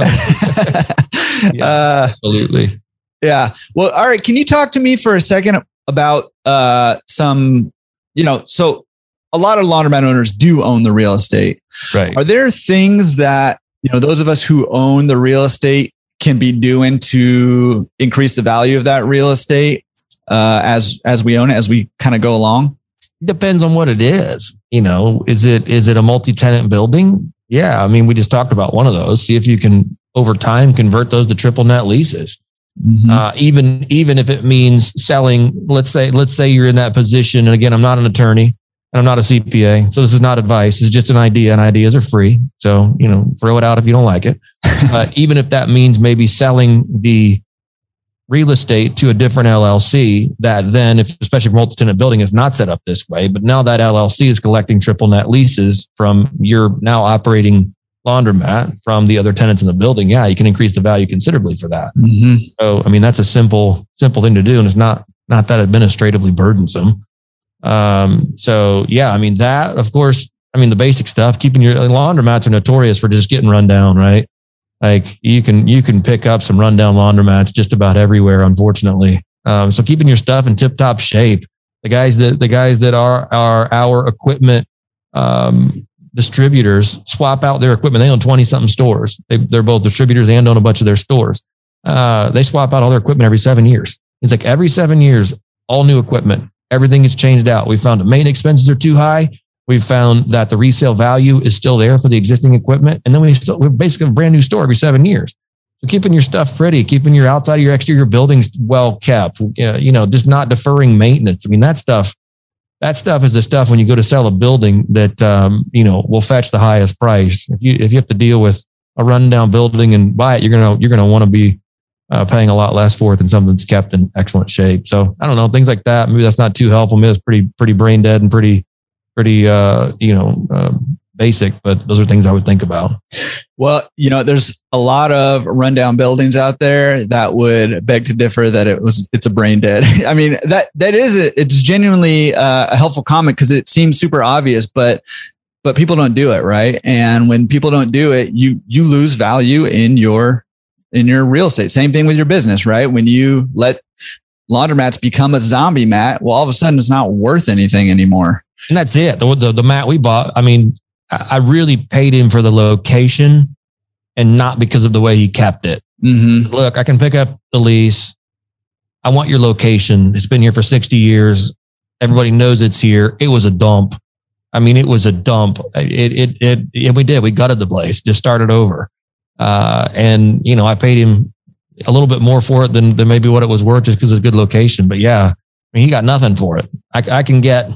Yeah, uh, absolutely. Yeah. Well, all right. Can you talk to me for a second about uh, some, you know, so a lot of laundromat owners do own the real estate. Right. Are there things that, you know, those of us who own the real estate can be doing to increase the value of that real estate uh, as, as we own it, as we kind of go along? Depends on what it is. You know, is it, is it a multi-tenant building? Yeah. I mean, we just talked about one of those. See if you can, over time, convert those to triple net leases. Mm-hmm. Uh, even, even if it means selling, let's say, let's say you're in that position. And again, I'm not an attorney and I'm not a C P A. So this is not advice. It's just an idea, and ideas are free. So, you know, throw it out if you don't like it. uh, even if that means maybe selling the real estate to a different L L C that then, if, especially if multi-tenant building is not set up this way, but now that L L C is collecting triple net leases from your now operating laundromat from the other tenants in the building, yeah, you can increase the value considerably for that. Mm-hmm. So, I mean, that's a simple, simple thing to do, and it's not not that administratively burdensome. Um, so, yeah, I mean, that, of course, I mean, the basic stuff, keeping your laundromats are notorious for just getting run down, right? Like you can you can pick up some rundown laundromats just about everywhere, unfortunately. Um, so keeping your stuff in tip-top shape. The guys that the guys that are are our equipment um, distributors swap out their equipment. They own twenty something stores. They, they're both distributors and own a bunch of their stores. Uh, they swap out all their equipment every seven years. It's like every seven years, all new equipment. Everything gets changed out. We found that maintenance expenses are too high. We've found that the resale value is still there for the existing equipment. And then we still, we're basically a brand new store every seven years. So keeping your stuff pretty, keeping your outside of your exterior buildings well kept, you know, just not deferring maintenance. I mean, that stuff, that stuff is the stuff when you go to sell a building that, um, you know, will fetch the highest price. If you, if you have to deal with a rundown building and buy it, you're going to, you're going to want to be uh, paying a lot less for it than something that's kept in excellent shape. So I don't know, things like that. Maybe that's not too helpful. Maybe that's pretty, pretty brain dead and pretty, pretty, uh, you know, uh, basic, but those are things I would think about. Well, you know, there's a lot of rundown buildings out there that would beg to differ that it was, it's a brain dead. I mean, that, that is, it. It's genuinely uh, a helpful comment because it seems super obvious, but, but people don't do it. Right. And when people don't do it, you, you lose value in your, in your real estate. Same thing with your business, right? When you let laundromats become a zombie mat, well, all of a sudden it's not worth anything anymore. And that's it. The, the, the mat we bought, I mean, I really paid him for the location and not because of the way he kept it. Mm-hmm. Look, I can pick up the lease. I want your location. It's been here for sixty years. Everybody knows it's here. It was a dump. I mean, it was a dump. It, it, it, it we did. We gutted the place, just started over. Uh, and, you know, I paid him a little bit more for it than, than maybe what it was worth just because it's a good location. But yeah, I mean, he got nothing for it. I, I can get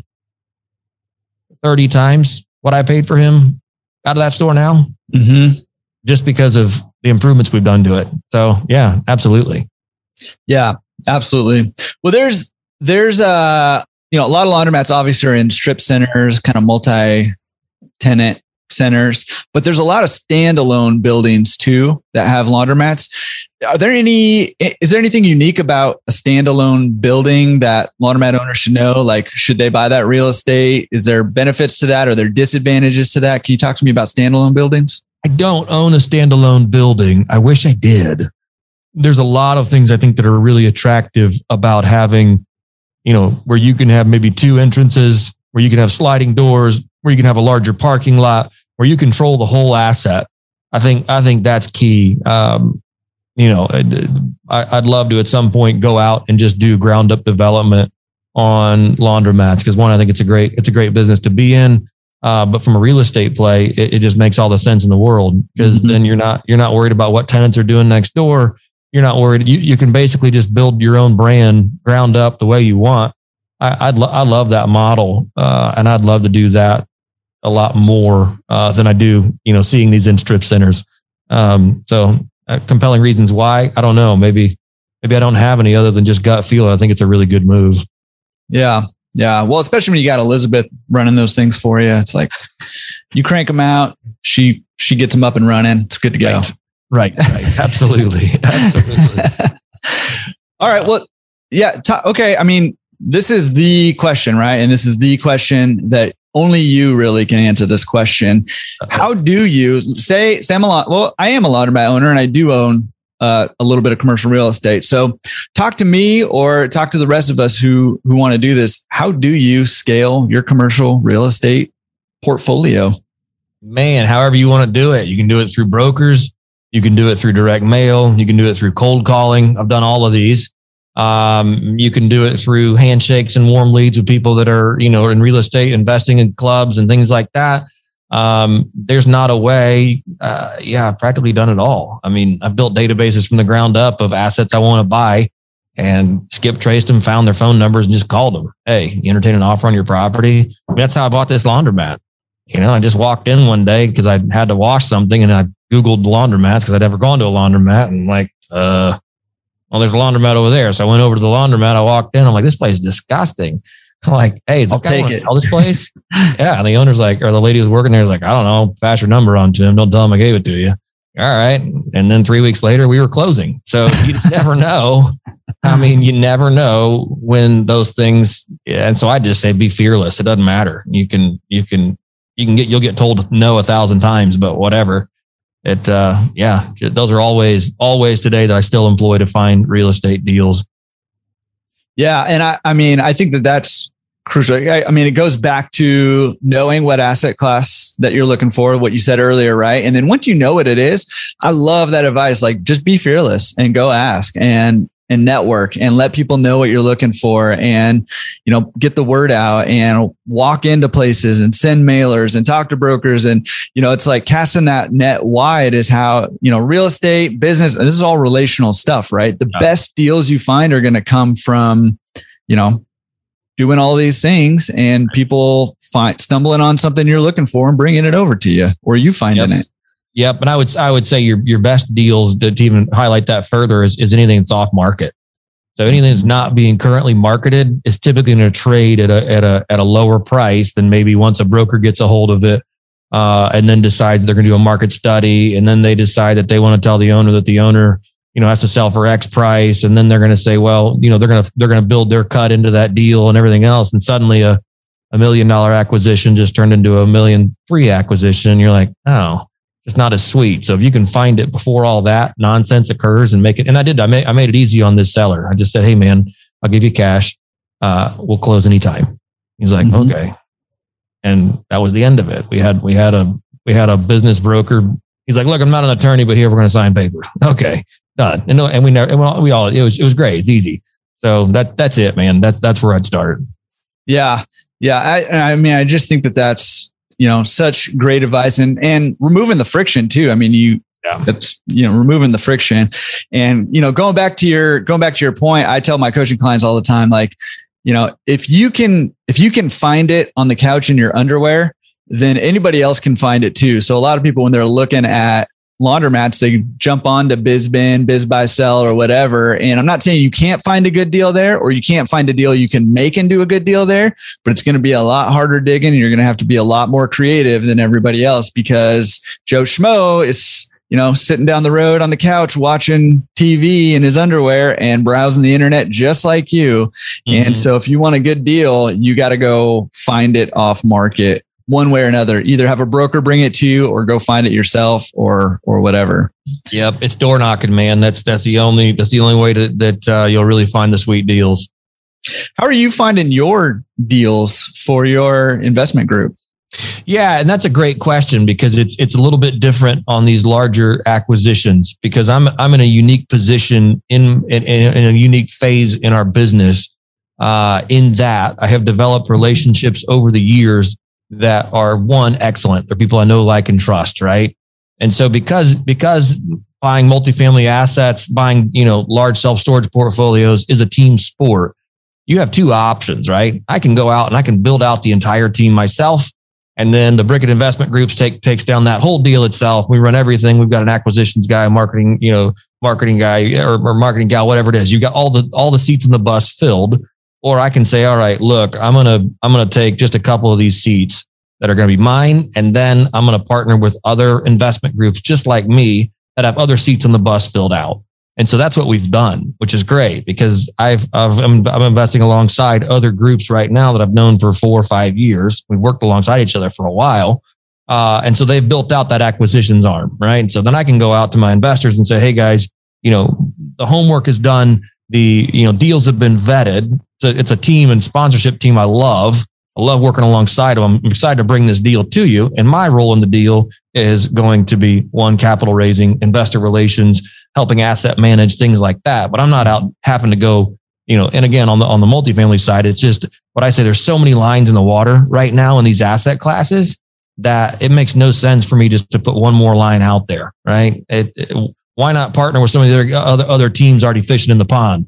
thirty times what I paid for him out of that store now, mm-hmm. just because of the improvements we've done to it. So yeah, absolutely. Yeah, absolutely. Well, there's, there's uh you know, a lot of laundromats obviously are in strip centers, kind of multi-tenant centers, but there's a lot of standalone buildings too that have laundromats. Are there any, is there anything unique about a standalone building that laundromat owners should know? Like, should they buy that real estate? Is there benefits to that? Are there disadvantages to that? Can you talk to me about standalone buildings? I don't own a standalone building. I wish I did. There's a lot of things I think that are really attractive about having, you know, where you can have maybe two entrances, where you can have sliding doors, where you can have a larger parking lot, where you control the whole asset. I think, I think that's key. Um, you know, I, I'd love to at some point go out and just do ground up development on laundromats. Because one, I think it's a great, it's a great business to be in. Uh, but from a real estate play, it, it just makes all the sense in the world, because mm-hmm. then you're not, you're not worried about what tenants are doing next door. You're not worried. You, you can basically just build your own brand ground up the way you want. I, I'd, lo- I love that model. Uh, and I'd love to do that a lot more, uh, than I do, you know, seeing these in strip centers. Um, so uh, compelling reasons why, I don't know. Maybe, maybe I don't have any other than just gut feel. I think it's a really good move. Yeah. Yeah. Well, especially when you got Elizabeth running those things for you. It's like you crank them out. She, she gets them up and running. It's good to go. Right. Right. Right. Absolutely. Absolutely. All right. Well, yeah. T- okay. I mean, this is the question, right? And this is the question that only you really can answer this question. How do you say, say I'm a lot, well, I am a laundromat owner and I do own uh, a little bit of commercial real estate. So talk to me or talk to the rest of us who, who want to do this. How do you scale your commercial real estate portfolio? Man, however you want to do it. You can do it through brokers. You can do it through direct mail. You can do it through cold calling. I've done all of these. Um, you can do it through handshakes and warm leads with people that are, you know, in real estate, investing in clubs and things like that. Um, there's not a way. Uh, yeah, I've practically done it all. I mean, I've built databases from the ground up of assets I want to buy, and skip traced them, found their phone numbers, and just called them. Hey, you entertain an offer on your property? I mean, that's how I bought this laundromat. You know, I just walked in one day because I had to wash something, and I Googled laundromats because I'd never gone to a laundromat, and like, uh, well, there's a laundromat over there. So I went over to the laundromat. I walked in. I'm like, this place is disgusting. I'm like, hey, I'll take it. Sell this place? Yeah. And the owner's like, or the lady who's working there is like, I don't know, pass your number on to him. Don't tell him I gave it to you. All right. And then three weeks later, we were closing. So you never know. I mean, you never know when those things. Yeah, and so I just say, be fearless. It doesn't matter. You can, you can, you can get, you'll get told no a thousand times, but whatever. It, uh, yeah, those are always, always today that I still employ to find real estate deals. Yeah. And I, I mean, I think that that's crucial. I, I mean, it goes back to knowing what asset class that you're looking for, what you said earlier, right? And then once you know what it is, I love that advice. Like, just be fearless and go ask and, and network and let people know what you're looking for, and, you know, get the word out and walk into places and send mailers and talk to brokers. And, you know, it's like casting that net wide is how, you know, real estate, business, this is all relational stuff, right? The yeah. best deals you find are going to come from, you know, doing all these things and people find stumbling on something you're looking for and bringing it over to you, or you finding yep. it. Yep. And I would, I would say your, your best deals to, to even highlight that further is, is anything that's off market. So anything that's not being currently marketed is typically going to trade at a, at a, at a lower price than maybe once a broker gets a hold of it, uh, and then decides they're going to do a market study. And then they decide that they want to tell the owner that the owner, you know, has to sell for X price. And then they're going to say, well, you know, they're going to, they're going to build their cut into that deal and everything else. And suddenly a, a million dollar acquisition just turned into a million three acquisition. And you're like, oh, it's not as sweet. So if you can find it before all that nonsense occurs and make it, and I did, I made, I made it easy on this seller. I just said, hey man, I'll give you cash. Uh, we'll close anytime. He's like, mm-hmm. okay. And that was the end of it. We had, we had a, we had a business broker. He's like, look, I'm not an attorney, but here we're going to sign papers. Okay, done. And, and we never, and we all, it was, it was great. It's easy. So that, that's it, man. That's, that's where I'd start. Yeah. Yeah. I, I mean, I just think that that's, you know, such great advice, and, and removing the friction too. I mean, you, yeah. that's, you know, removing the friction, and, you know, going back to your, going back to your point, I tell my coaching clients all the time, like, you know, if you can, if you can find it on the couch in your underwear, then anybody else can find it too. So a lot of people, when they're looking at laundromats, they jump onto BizBin, BizBuySell, or whatever. And I'm not saying you can't find a good deal there, or you can't find a deal you can make into a good deal there, but it's going to be a lot harder digging. And you're going to have to be a lot more creative than everybody else, because Joe Schmo is, you know, sitting down the road on the couch, watching T V in his underwear and browsing the internet just like you. Mm-hmm. And so if you want a good deal, you got to go find it off market one way or another. Either have a broker bring it to you, or go find it yourself, or or whatever. Yep, it's door knocking, man. That's that's the only that's the only way to, that uh, you'll really find the sweet deals. How are you finding your deals for your investment group? Yeah, and that's a great question, because it's it's a little bit different on these larger acquisitions, because I'm I'm in a unique position in in, in a unique phase in our business. Uh, in that I have developed relationships over the years that are, one, excellent. They're people I know, like, and trust, right? And so because because buying multifamily assets, buying, you know, large self-storage portfolios is a team sport, you have two options, right? I can go out and I can build out the entire team myself, and then the Brickett Investment Groups take takes down that whole deal itself. We run everything. We've got an acquisitions guy, marketing, you know, marketing guy or, or marketing gal, whatever it is. You got all the all the seats in the bus filled. Or I can say, all right, look, I'm going to, I'm going to take just a couple of these seats that are going to be mine. And then I'm going to partner with other investment groups just like me that have other seats on the bus filled out. And so that's what we've done, which is great, because I've, I've I'm, I'm investing alongside other groups right now that I've known for four or five years. We've worked alongside each other for a while. Uh, and so they've built out that acquisitions arm, right? And so then I can go out to my investors and say, hey guys, you know, the homework is done. The, you know, deals have been vetted. It's a, it's a team and sponsorship team I love. I love working alongside them. I'm excited to bring this deal to you. And my role in the deal is going to be, one, capital raising, investor relations, helping asset manage, things like that. But I'm not out having to go, you know, and again, on the, on the multifamily side, it's just what I say, there's so many lines in the water right now in these asset classes that it makes no sense for me just to put one more line out there, right? It, it, why not partner with some of the other, other teams already fishing in the pond?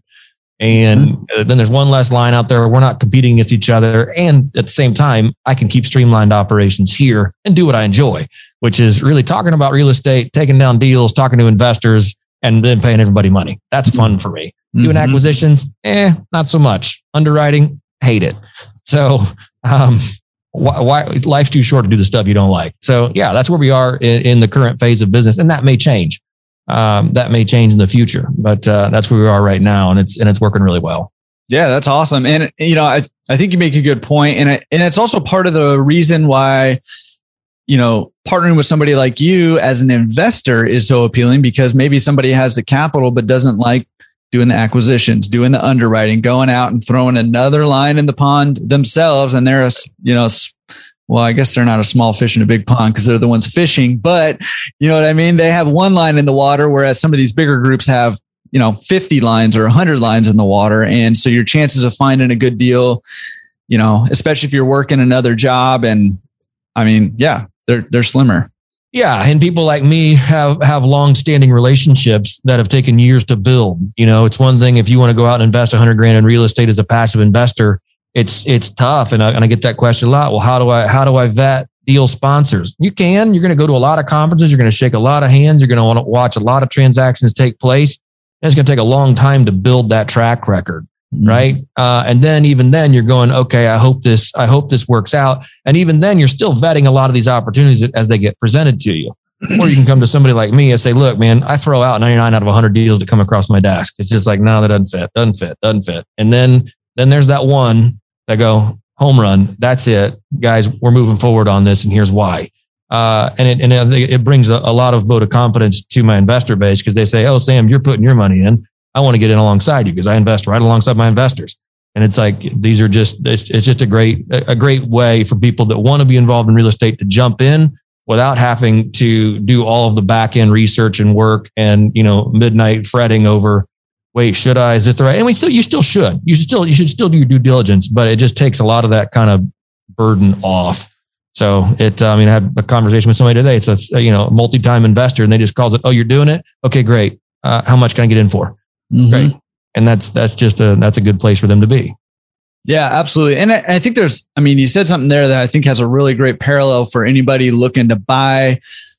And mm-hmm. then there's one less line out there. We're not competing against each other. And at the same time, I can keep streamlined operations here and do what I enjoy, which is really talking about real estate, taking down deals, talking to investors, and then paying everybody money. That's fun for me. Mm-hmm. Doing acquisitions, eh, not so much. Underwriting, hate it. So um, why, why life's too short to do the stuff you don't like. So yeah, that's where we are in, in the current phase of business. And that may change. Um, that may change in the future, but uh, that's where we are right now, and it's and it's working really well. Yeah, that's awesome. And you know, I I think you make a good point, and it, and it's also part of the reason why, you know, partnering with somebody like you as an investor is so appealing, because maybe somebody has the capital but doesn't like doing the acquisitions, doing the underwriting, going out and throwing another line in the pond themselves, and they're a, you know. Well, I guess they're not a small fish in a big pond because they're the ones fishing, but you know what I mean? They have one line in the water, whereas some of these bigger groups have, you know, fifty lines or one hundred lines in the water. And so your chances of finding a good deal, you know, especially if you're working another job, and I mean, yeah, they're, they're slimmer. Yeah. And people like me have, have long-standing relationships that have taken years to build. You know, it's one thing if you want to go out and invest a hundred grand in real estate as a passive investor. It's it's tough, and I, and I get that question a lot. Well, how do I how do I vet deal sponsors? You can. You're going to go to a lot of conferences. You're going to shake a lot of hands. You're going to want to watch a lot of transactions take place. And it's going to take a long time to build that track record. right? Uh, and then even then you're going, okay, I hope this, I hope this works out. And even then you're still vetting a lot of these opportunities as they get presented to you. Or you can come to somebody like me and say, look, man, I throw out ninety-nine out of one hundred deals that come across my desk. It's just like, no, that doesn't fit, doesn't fit, doesn't fit. And then, then there's that one that go, home run. That's it, guys. We're moving forward on this, and here's why. Uh, and it, and it brings a, a lot of vote of confidence to my investor base because they say, "Oh, Sam, you're putting your money in. I want to get in alongside you because I invest right alongside my investors." And it's like these are just it's, it's just a great a great way for people that want to be involved in real estate to jump in without having to do all of the back end research and work and you know midnight fretting over. Wait, should I? Is this the right? And we still, you still should. You should still, you should still do your due diligence, but it just takes a lot of that kind of burden off. So it, I mean, I had a conversation with somebody today. It's a, you know, multi-time investor, and they just called it, "Oh, you're doing it? Okay, great. Uh, how much can I get in for?" Mm-hmm. Great, and that's that's just a that's a good place for them to be. Yeah, absolutely. And I, I think there's, I mean, you said something there that I think has a really great parallel for anybody looking to buy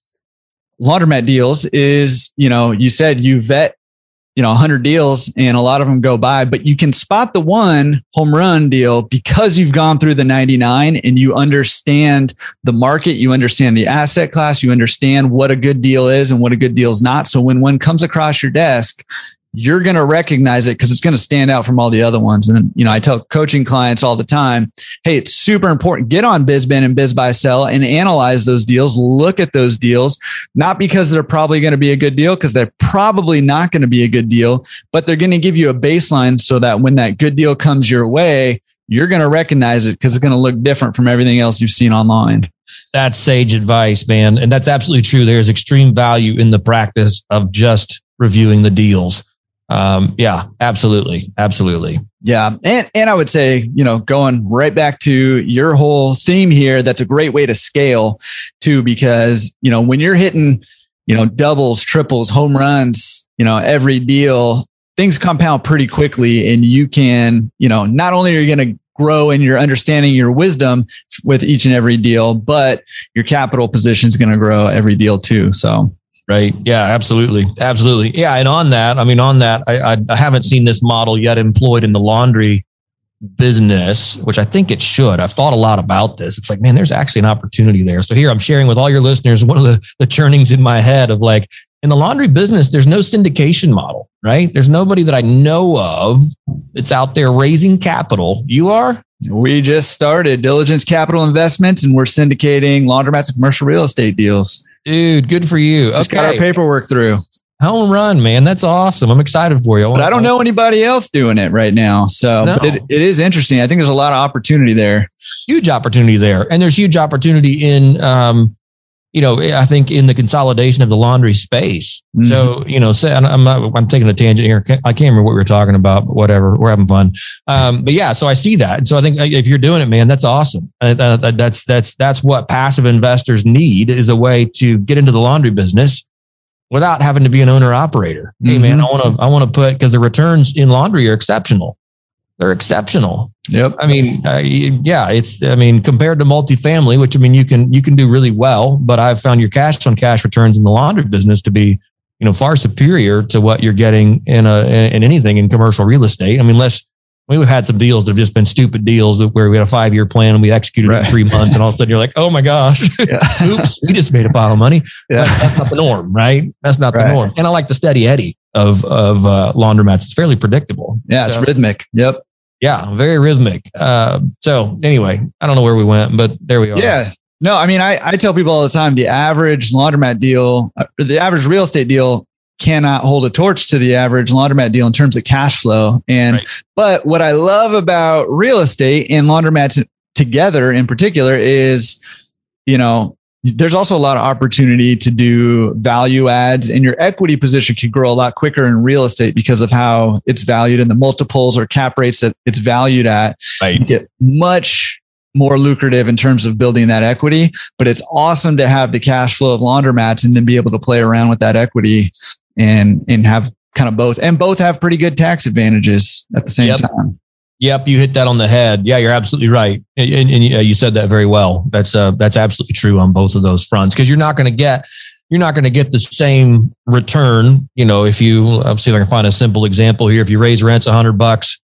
laundromat deals. Is you know, you said you vet. you know, one hundred deals and a lot of them go by, but you can spot the one home run deal because you've gone through the ninety-nine and you understand the market, you understand the asset class, you understand what a good deal is and what a good deal is not. So when one comes across your desk, you're going to recognize it because it's going to stand out from all the other ones. And, you know, I tell coaching clients all the time, hey, it's super important. Get on BizBen and BizBuySell and analyze those deals. Look at those deals, not because they're probably going to be a good deal, because they're probably not going to be a good deal, but they're going to give you a baseline so that when that good deal comes your way, you're going to recognize it because it's going to look different from everything else you've seen online. That's sage advice, man. And that's absolutely true. There's extreme value in the practice of just reviewing the deals. Um, yeah, absolutely. Absolutely. Yeah. And, and I would say, you know, going right back to your whole theme here, that's a great way to scale too, because, you know, when you're hitting, you know, doubles, triples, home runs, you know, every deal, things compound pretty quickly, and you can, you know, not only are you going to grow in your understanding, your wisdom with each and every deal, but your capital position is going to grow every deal too. So. Right. Yeah, absolutely. Absolutely. Yeah. And on that, I mean, on that, I, I, I haven't seen this model yet employed in the laundry business, which I think it should. I've thought a lot about this. It's like, man, there's actually an opportunity there. So here I'm sharing with all your listeners, one of the, the churnings in my head of like, in the laundry business, there's no syndication model, right? There's nobody that I know of that's out there raising capital. You are? We just started Diligence Capital Investments, and we're syndicating laundromats and commercial real estate deals. Dude, good for you. Just okay. got our paperwork through. Home run, man. That's awesome. I'm excited for you. I but I don't know anybody else doing it right now. So no. but it, it is interesting. I think there's a lot of opportunity there. Huge opportunity there. And there's huge opportunity in, um, you know, I think in the consolidation of the laundry space. Mm-hmm. So, you know, say, I'm not, I'm taking a tangent here. I can't remember what we were talking about, but whatever. We're having fun. Um, but yeah, so I see that. So I think if you're doing it, man, that's awesome. Uh, that's, that's, that's what passive investors need, is a way to get into the laundry business without having to be an owner operator. Mm-hmm. Hey man, I want to, I want to put, because the returns in laundry are exceptional. They're exceptional. Yep. I mean, uh, yeah, it's, I mean, compared to multifamily, which I mean, you can, you can do really well, but I've found your cash on cash returns in the laundry business to be, you know, far superior to what you're getting in a, in anything in commercial real estate. I mean, unless we've had some deals that have just been stupid deals where we had a five year plan and we executed right. it in three months and all of a sudden you're like, oh my gosh, yeah. oops, we just made a pile of money. Yeah. That's, that's not the norm, right? That's not right. the norm. And I like the steady eddy of, of uh, laundromats. It's fairly predictable. Yeah. So, it's rhythmic. Yep. Yeah. Very rhythmic. Uh, so anyway, I don't know where we went, but there we are. Yeah. No, I mean, I, I tell people all the time, the average laundromat deal, uh, the average real estate deal cannot hold a torch to the average laundromat deal in terms of cash flow. And, right. but what I love about real estate and laundromats together in particular is, you know, there's also a lot of opportunity to do value adds, and your equity position can grow a lot quicker in real estate because of how it's valued and the multiples or cap rates that it's valued at. Right. You get much more lucrative in terms of building that equity, but it's awesome to have the cash flow of laundromats and then be able to play around with that equity and, and have kind of both, and both have pretty good tax advantages at the same yep. time. Yep. You hit that on the head. Yeah, you're absolutely right. And, and, and you said that very well. That's uh, that's absolutely true on both of those fronts, because you're not going to get, you're not going to get the same return. You know, if you, I'll see if I can find a simple example here. If you raise rents a hundred bucks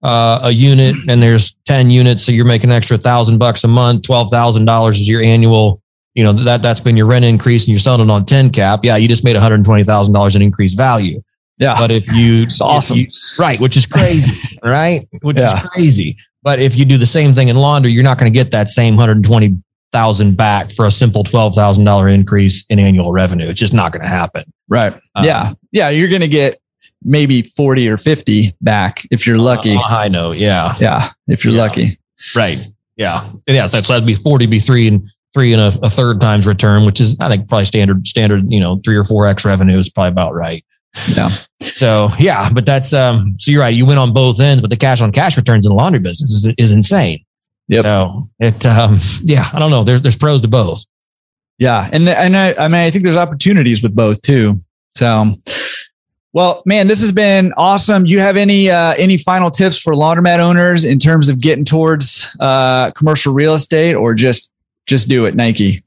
uh, a unit and there's ten units. So you're making an extra thousand bucks a month, twelve thousand dollars is your annual, you know, that that's been your rent increase and you're selling it on ten cap. Yeah. You just made one hundred twenty thousand dollars in increased value. Yeah. But if you, it's awesome. You, right. Which is crazy. Right. Which yeah. is crazy. But if you do the same thing in laundry, you're not going to get that same one hundred twenty thousand back for a simple twelve thousand dollars increase in annual revenue. It's just not going to happen. Right. Um, yeah. Yeah. You're going to get maybe forty or fifty back if you're lucky. Uh, I know. Yeah. Yeah. If you're yeah. lucky. Right. Yeah. Yeah. So that'd be forty, be three and three and a, a third times return, which is, I think, probably standard, standard, you know, three or four X revenue is probably about right. Yeah. So, yeah, but that's, um, so you're right. You win on both ends, but the cash on cash returns in the laundry business is, is insane. Yep. So it, um, yeah, I don't know. There's, there's pros to both. Yeah. And, and I, I mean, I think there's opportunities with both too. So, well, man, this has been awesome. You have any, uh, any final tips for laundromat owners in terms of getting towards, uh, commercial real estate, or just, just do it, Nike?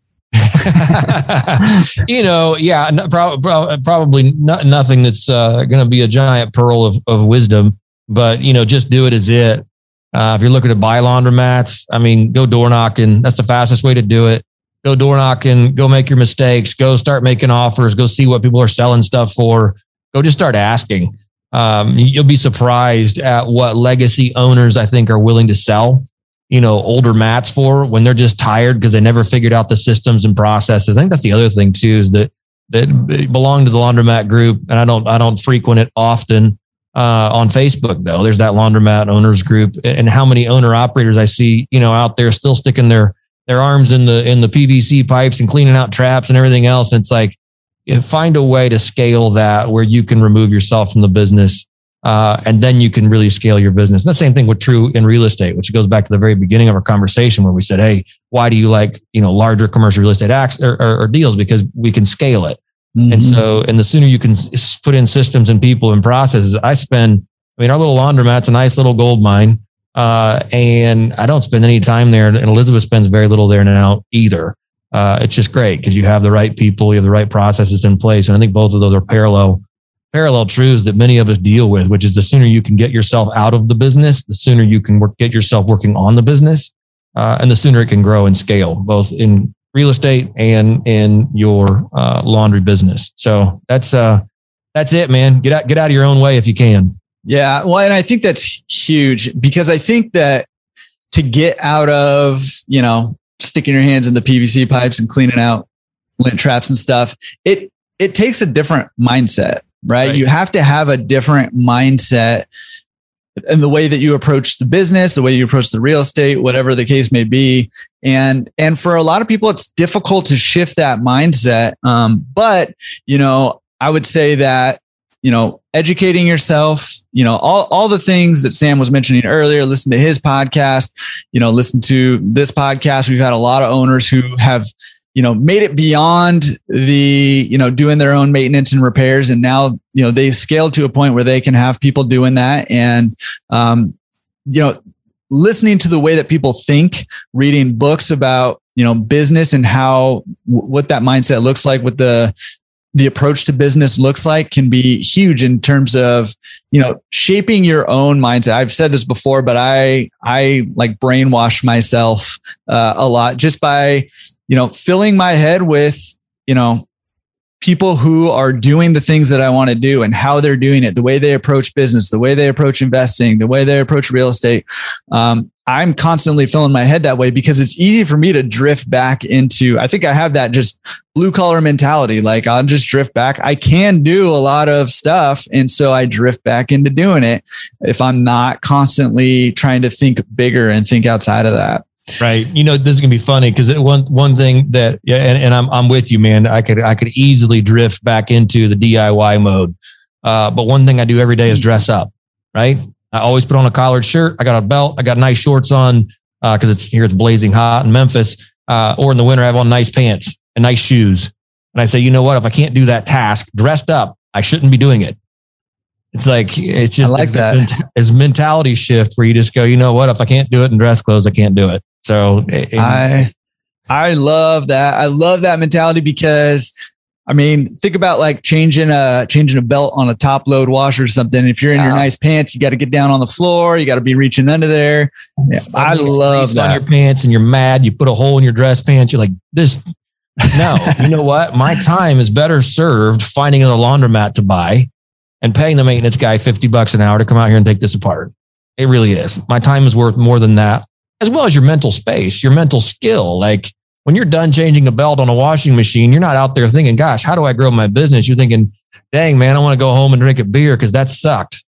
You know, yeah, no, pro- pro- probably not, nothing that's uh, going to be a giant pearl of, of wisdom, but, you know, just do it as it. Uh, if you're looking to buy laundromats, I mean, go door knocking. That's the fastest way to do it. Go door knocking, go make your mistakes, go start making offers, go see what people are selling stuff for. Go just start asking. Um, you'll be surprised at what legacy owners I think are willing to sell, you know, older mats for when they're just tired because they never figured out the systems and processes. I think that's the other thing too, is that that belong to the laundromat group. And I don't, I don't frequent it often uh, on Facebook though. There's that laundromat owners group, and how many owner operators I see, you know, out there still sticking their, their arms in the, in the P V C pipes and cleaning out traps and everything else. And it's like, find a way to scale that where you can remove yourself from the business. Uh, and then you can really scale your business. And the same thing with true in real estate, which goes back to the very beginning of our conversation where we said, hey, why do you like, you know, larger commercial real estate acts or, or, or deals? Because we can scale it. Mm-hmm. And so, and the sooner you can s- put in systems and people and processes, I spend, I mean, our little laundromat's a nice little gold mine. Uh, and I don't spend any time there. And Elizabeth spends very little there now either. Uh, it's just great because you have the right people, you have the right processes in place. And I think both of those are parallel parallel truths that many of us deal with, which is the sooner you can get yourself out of the business, the sooner you can work, get yourself working on the business, uh, and the sooner it can grow and scale, both in real estate and in your uh, laundry business. So that's uh, that's it, man. Get out, get out of your own way if you can. Yeah, well, and I think that's huge because I think that to get out of, you know, sticking your hands in the P V C pipes and cleaning out lint traps and stuff, it it takes a different mindset. Right? Right. You have to have a different mindset in the way that you approach the business, the way you approach the real estate, whatever the case may be. And, and for a lot of people, it's difficult to shift that mindset. Um, but, you know, I would say that, you know, educating yourself, you know, all, all the things that Sam was mentioning earlier, listen to his podcast, you know, listen to this podcast. We've had a lot of owners who have, you know, made it beyond the, you know, doing their own maintenance and repairs. And now, you know, they scaled to a point where they can have people doing that. And, um, you know, listening to the way that people think, reading books about, you know, business and how, w- what that mindset looks like, what the, the approach to business looks like can be huge in terms of, you know, shaping your own mindset. I've said this before, but I, I like brainwash myself uh, a lot just by, you know, filling my head with, you know, people who are doing the things that I want to do and how they're doing it, the way they approach business, the way they approach investing, the way they approach real estate. Um, I'm constantly filling my head that way because it's easy for me to drift back into, I think I have that just blue collar mentality. Like I'll just drift back. I can do a lot of stuff. And so I drift back into doing it if I'm not constantly trying to think bigger and think outside of that. Right. You know, this is gonna be funny because one one thing that yeah, and, and I'm I'm with you, man. I could I could easily drift back into the D I Y mode. Uh, but one thing I do every day is dress up. Right. I always put on a collared shirt. I got a belt. I got nice shorts on because uh, it's here. It's blazing hot in Memphis. Uh, or in the winter, I have on nice pants and nice shoes. And I say, you know what? If I can't do that task dressed up, I shouldn't be doing it. It's like, it's just I like that. It's mentality shift where you just go, you know what? If I can't do it in dress clothes, I can't do it. So it, I, I love that. I love that mentality because I mean, think about like changing a changing a belt on a top load washer or something. If you're in yeah. your nice pants, you got to get down on the floor. You got to be reaching under there. Yeah, I love that. On your pants and you're mad. You put a hole in your dress pants. You're like, this. No, you know what? My time is better served finding a laundromat to buy and paying the maintenance guy fifty bucks an hour to come out here and take this apart. It really is. My time is worth more than that, as well as your mental space, your mental skill. Like, when you're done changing a belt on a washing machine, you're not out there thinking, gosh, how do I grow my business? You're thinking, dang, man, I want to go home and drink a beer because that sucked.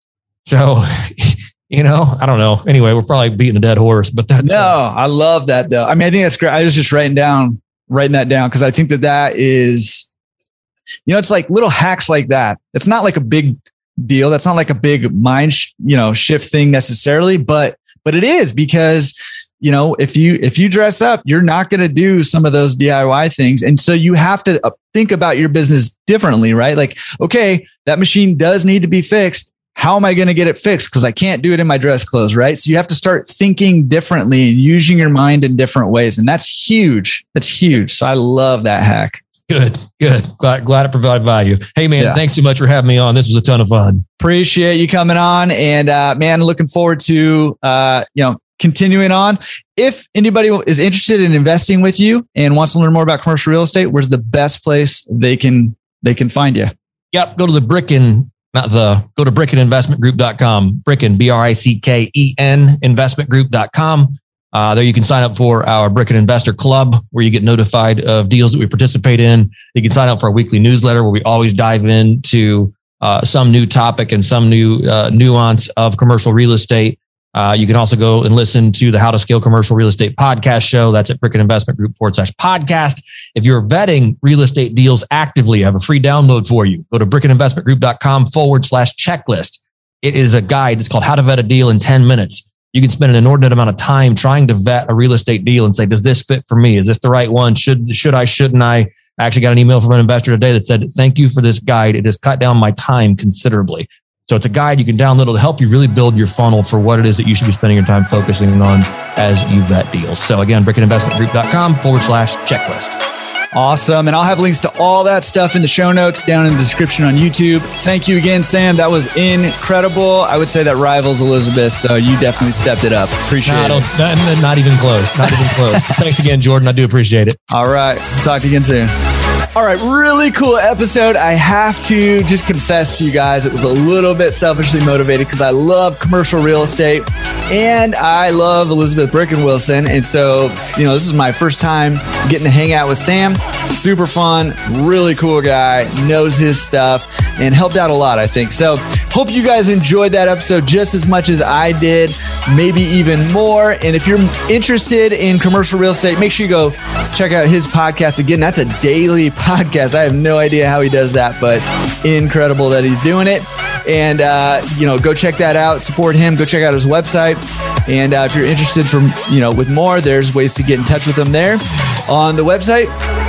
So, you know, I don't know. Anyway, we're probably beating a dead horse, but that's. No, uh, I love that though. I mean, I think that's great. I was just writing down, writing that down because I think that that is, you know, it's like little hacks like that. It's not like a big deal. That's not like a big mind, sh- you know, shift thing necessarily, but, but it is because you know, if you, if you dress up, you're not going to do some of those D I Y things. And so you have to think about your business differently, right? Like, okay, that machine does need to be fixed. How am I going to get it fixed? Because I can't do it in my dress clothes, right? So you have to start thinking differently and using your mind in different ways. And that's huge. That's huge. So I love that hack. Good, good. Glad, glad it provided value. Hey, man, yeah. Thanks so much for having me on. This was a ton of fun. Appreciate you coming on. And uh, man, looking forward to, uh, you know, continuing on. If anybody is interested in investing with you and wants to learn more about commercial real estate, where's the best place they can they can find you? Yep. Go to the Bricken, not the, go to bricken investment group dot com. Bricken, B R I C K E N, investment group dot com. Uh, there you can sign up for our Bricken Investor Club, where you get notified of deals that we participate in. You can sign up for our weekly newsletter, where we always dive into uh, some new topic and some new uh, nuance of commercial real estate. Uh, you can also go and listen to the How to Scale Commercial Real Estate podcast show. That's at Bricken Investment Group forward slash podcast. If you're vetting real estate deals actively, I have a free download for you. Go to bricken investment group dot com forward slash checklist. It is a guide. It's called How to Vet a Deal in ten minutes. You can spend an inordinate amount of time trying to vet a real estate deal and say, does this fit for me? Is this the right one? Should, should I, shouldn't I? I actually got an email from an investor today that said, thank you for this guide. It has cut down my time considerably. So it's a guide you can download. It'll help you really build your funnel for what it is that you should be spending your time focusing on as you vet deals. So again, bricken investment group dot com forward slash checklist. Awesome. And I'll have links to all that stuff in the show notes down in the description on YouTube. Thank you again, Sam. That was incredible. I would say that rivals Elizabeth. So you definitely stepped it up. Appreciate no, it. Not, not even close. Not even close. Thanks again, Jordan. I do appreciate it. All right. Talk to you again soon. All right, really cool episode. I have to just confess to you guys, it was a little bit selfishly motivated because I love commercial real estate and I love Elizabeth Bricken Wilson. And so, you know, this is my first time getting to hang out with Sam. Super fun, really cool guy, knows his stuff and helped out a lot, I think. So hope you guys enjoyed that episode just as much as I did, maybe even more. And if you're interested in commercial real estate, make sure you go check out his podcast. Again, that's a daily podcast. I have no idea how he does that, but incredible that he's doing it. And, uh, you know, go check that out, support him, go check out his website. And uh, if you're interested from, you know, with more, there's ways to get in touch with him there on the website.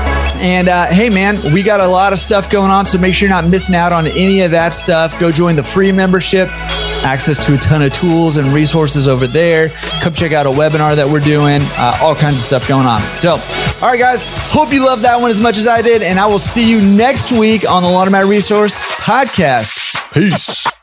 And uh, hey, man, we got a lot of stuff going on, so make sure you're not missing out on any of that stuff. Go join the free membership. Access to a ton of tools and resources over there. Come check out a webinar that we're doing. Uh, all kinds of stuff going on. So, all right, guys. Hope you loved that one as much as I did. And I will see you next week on the Laundromat Resource Podcast. Peace.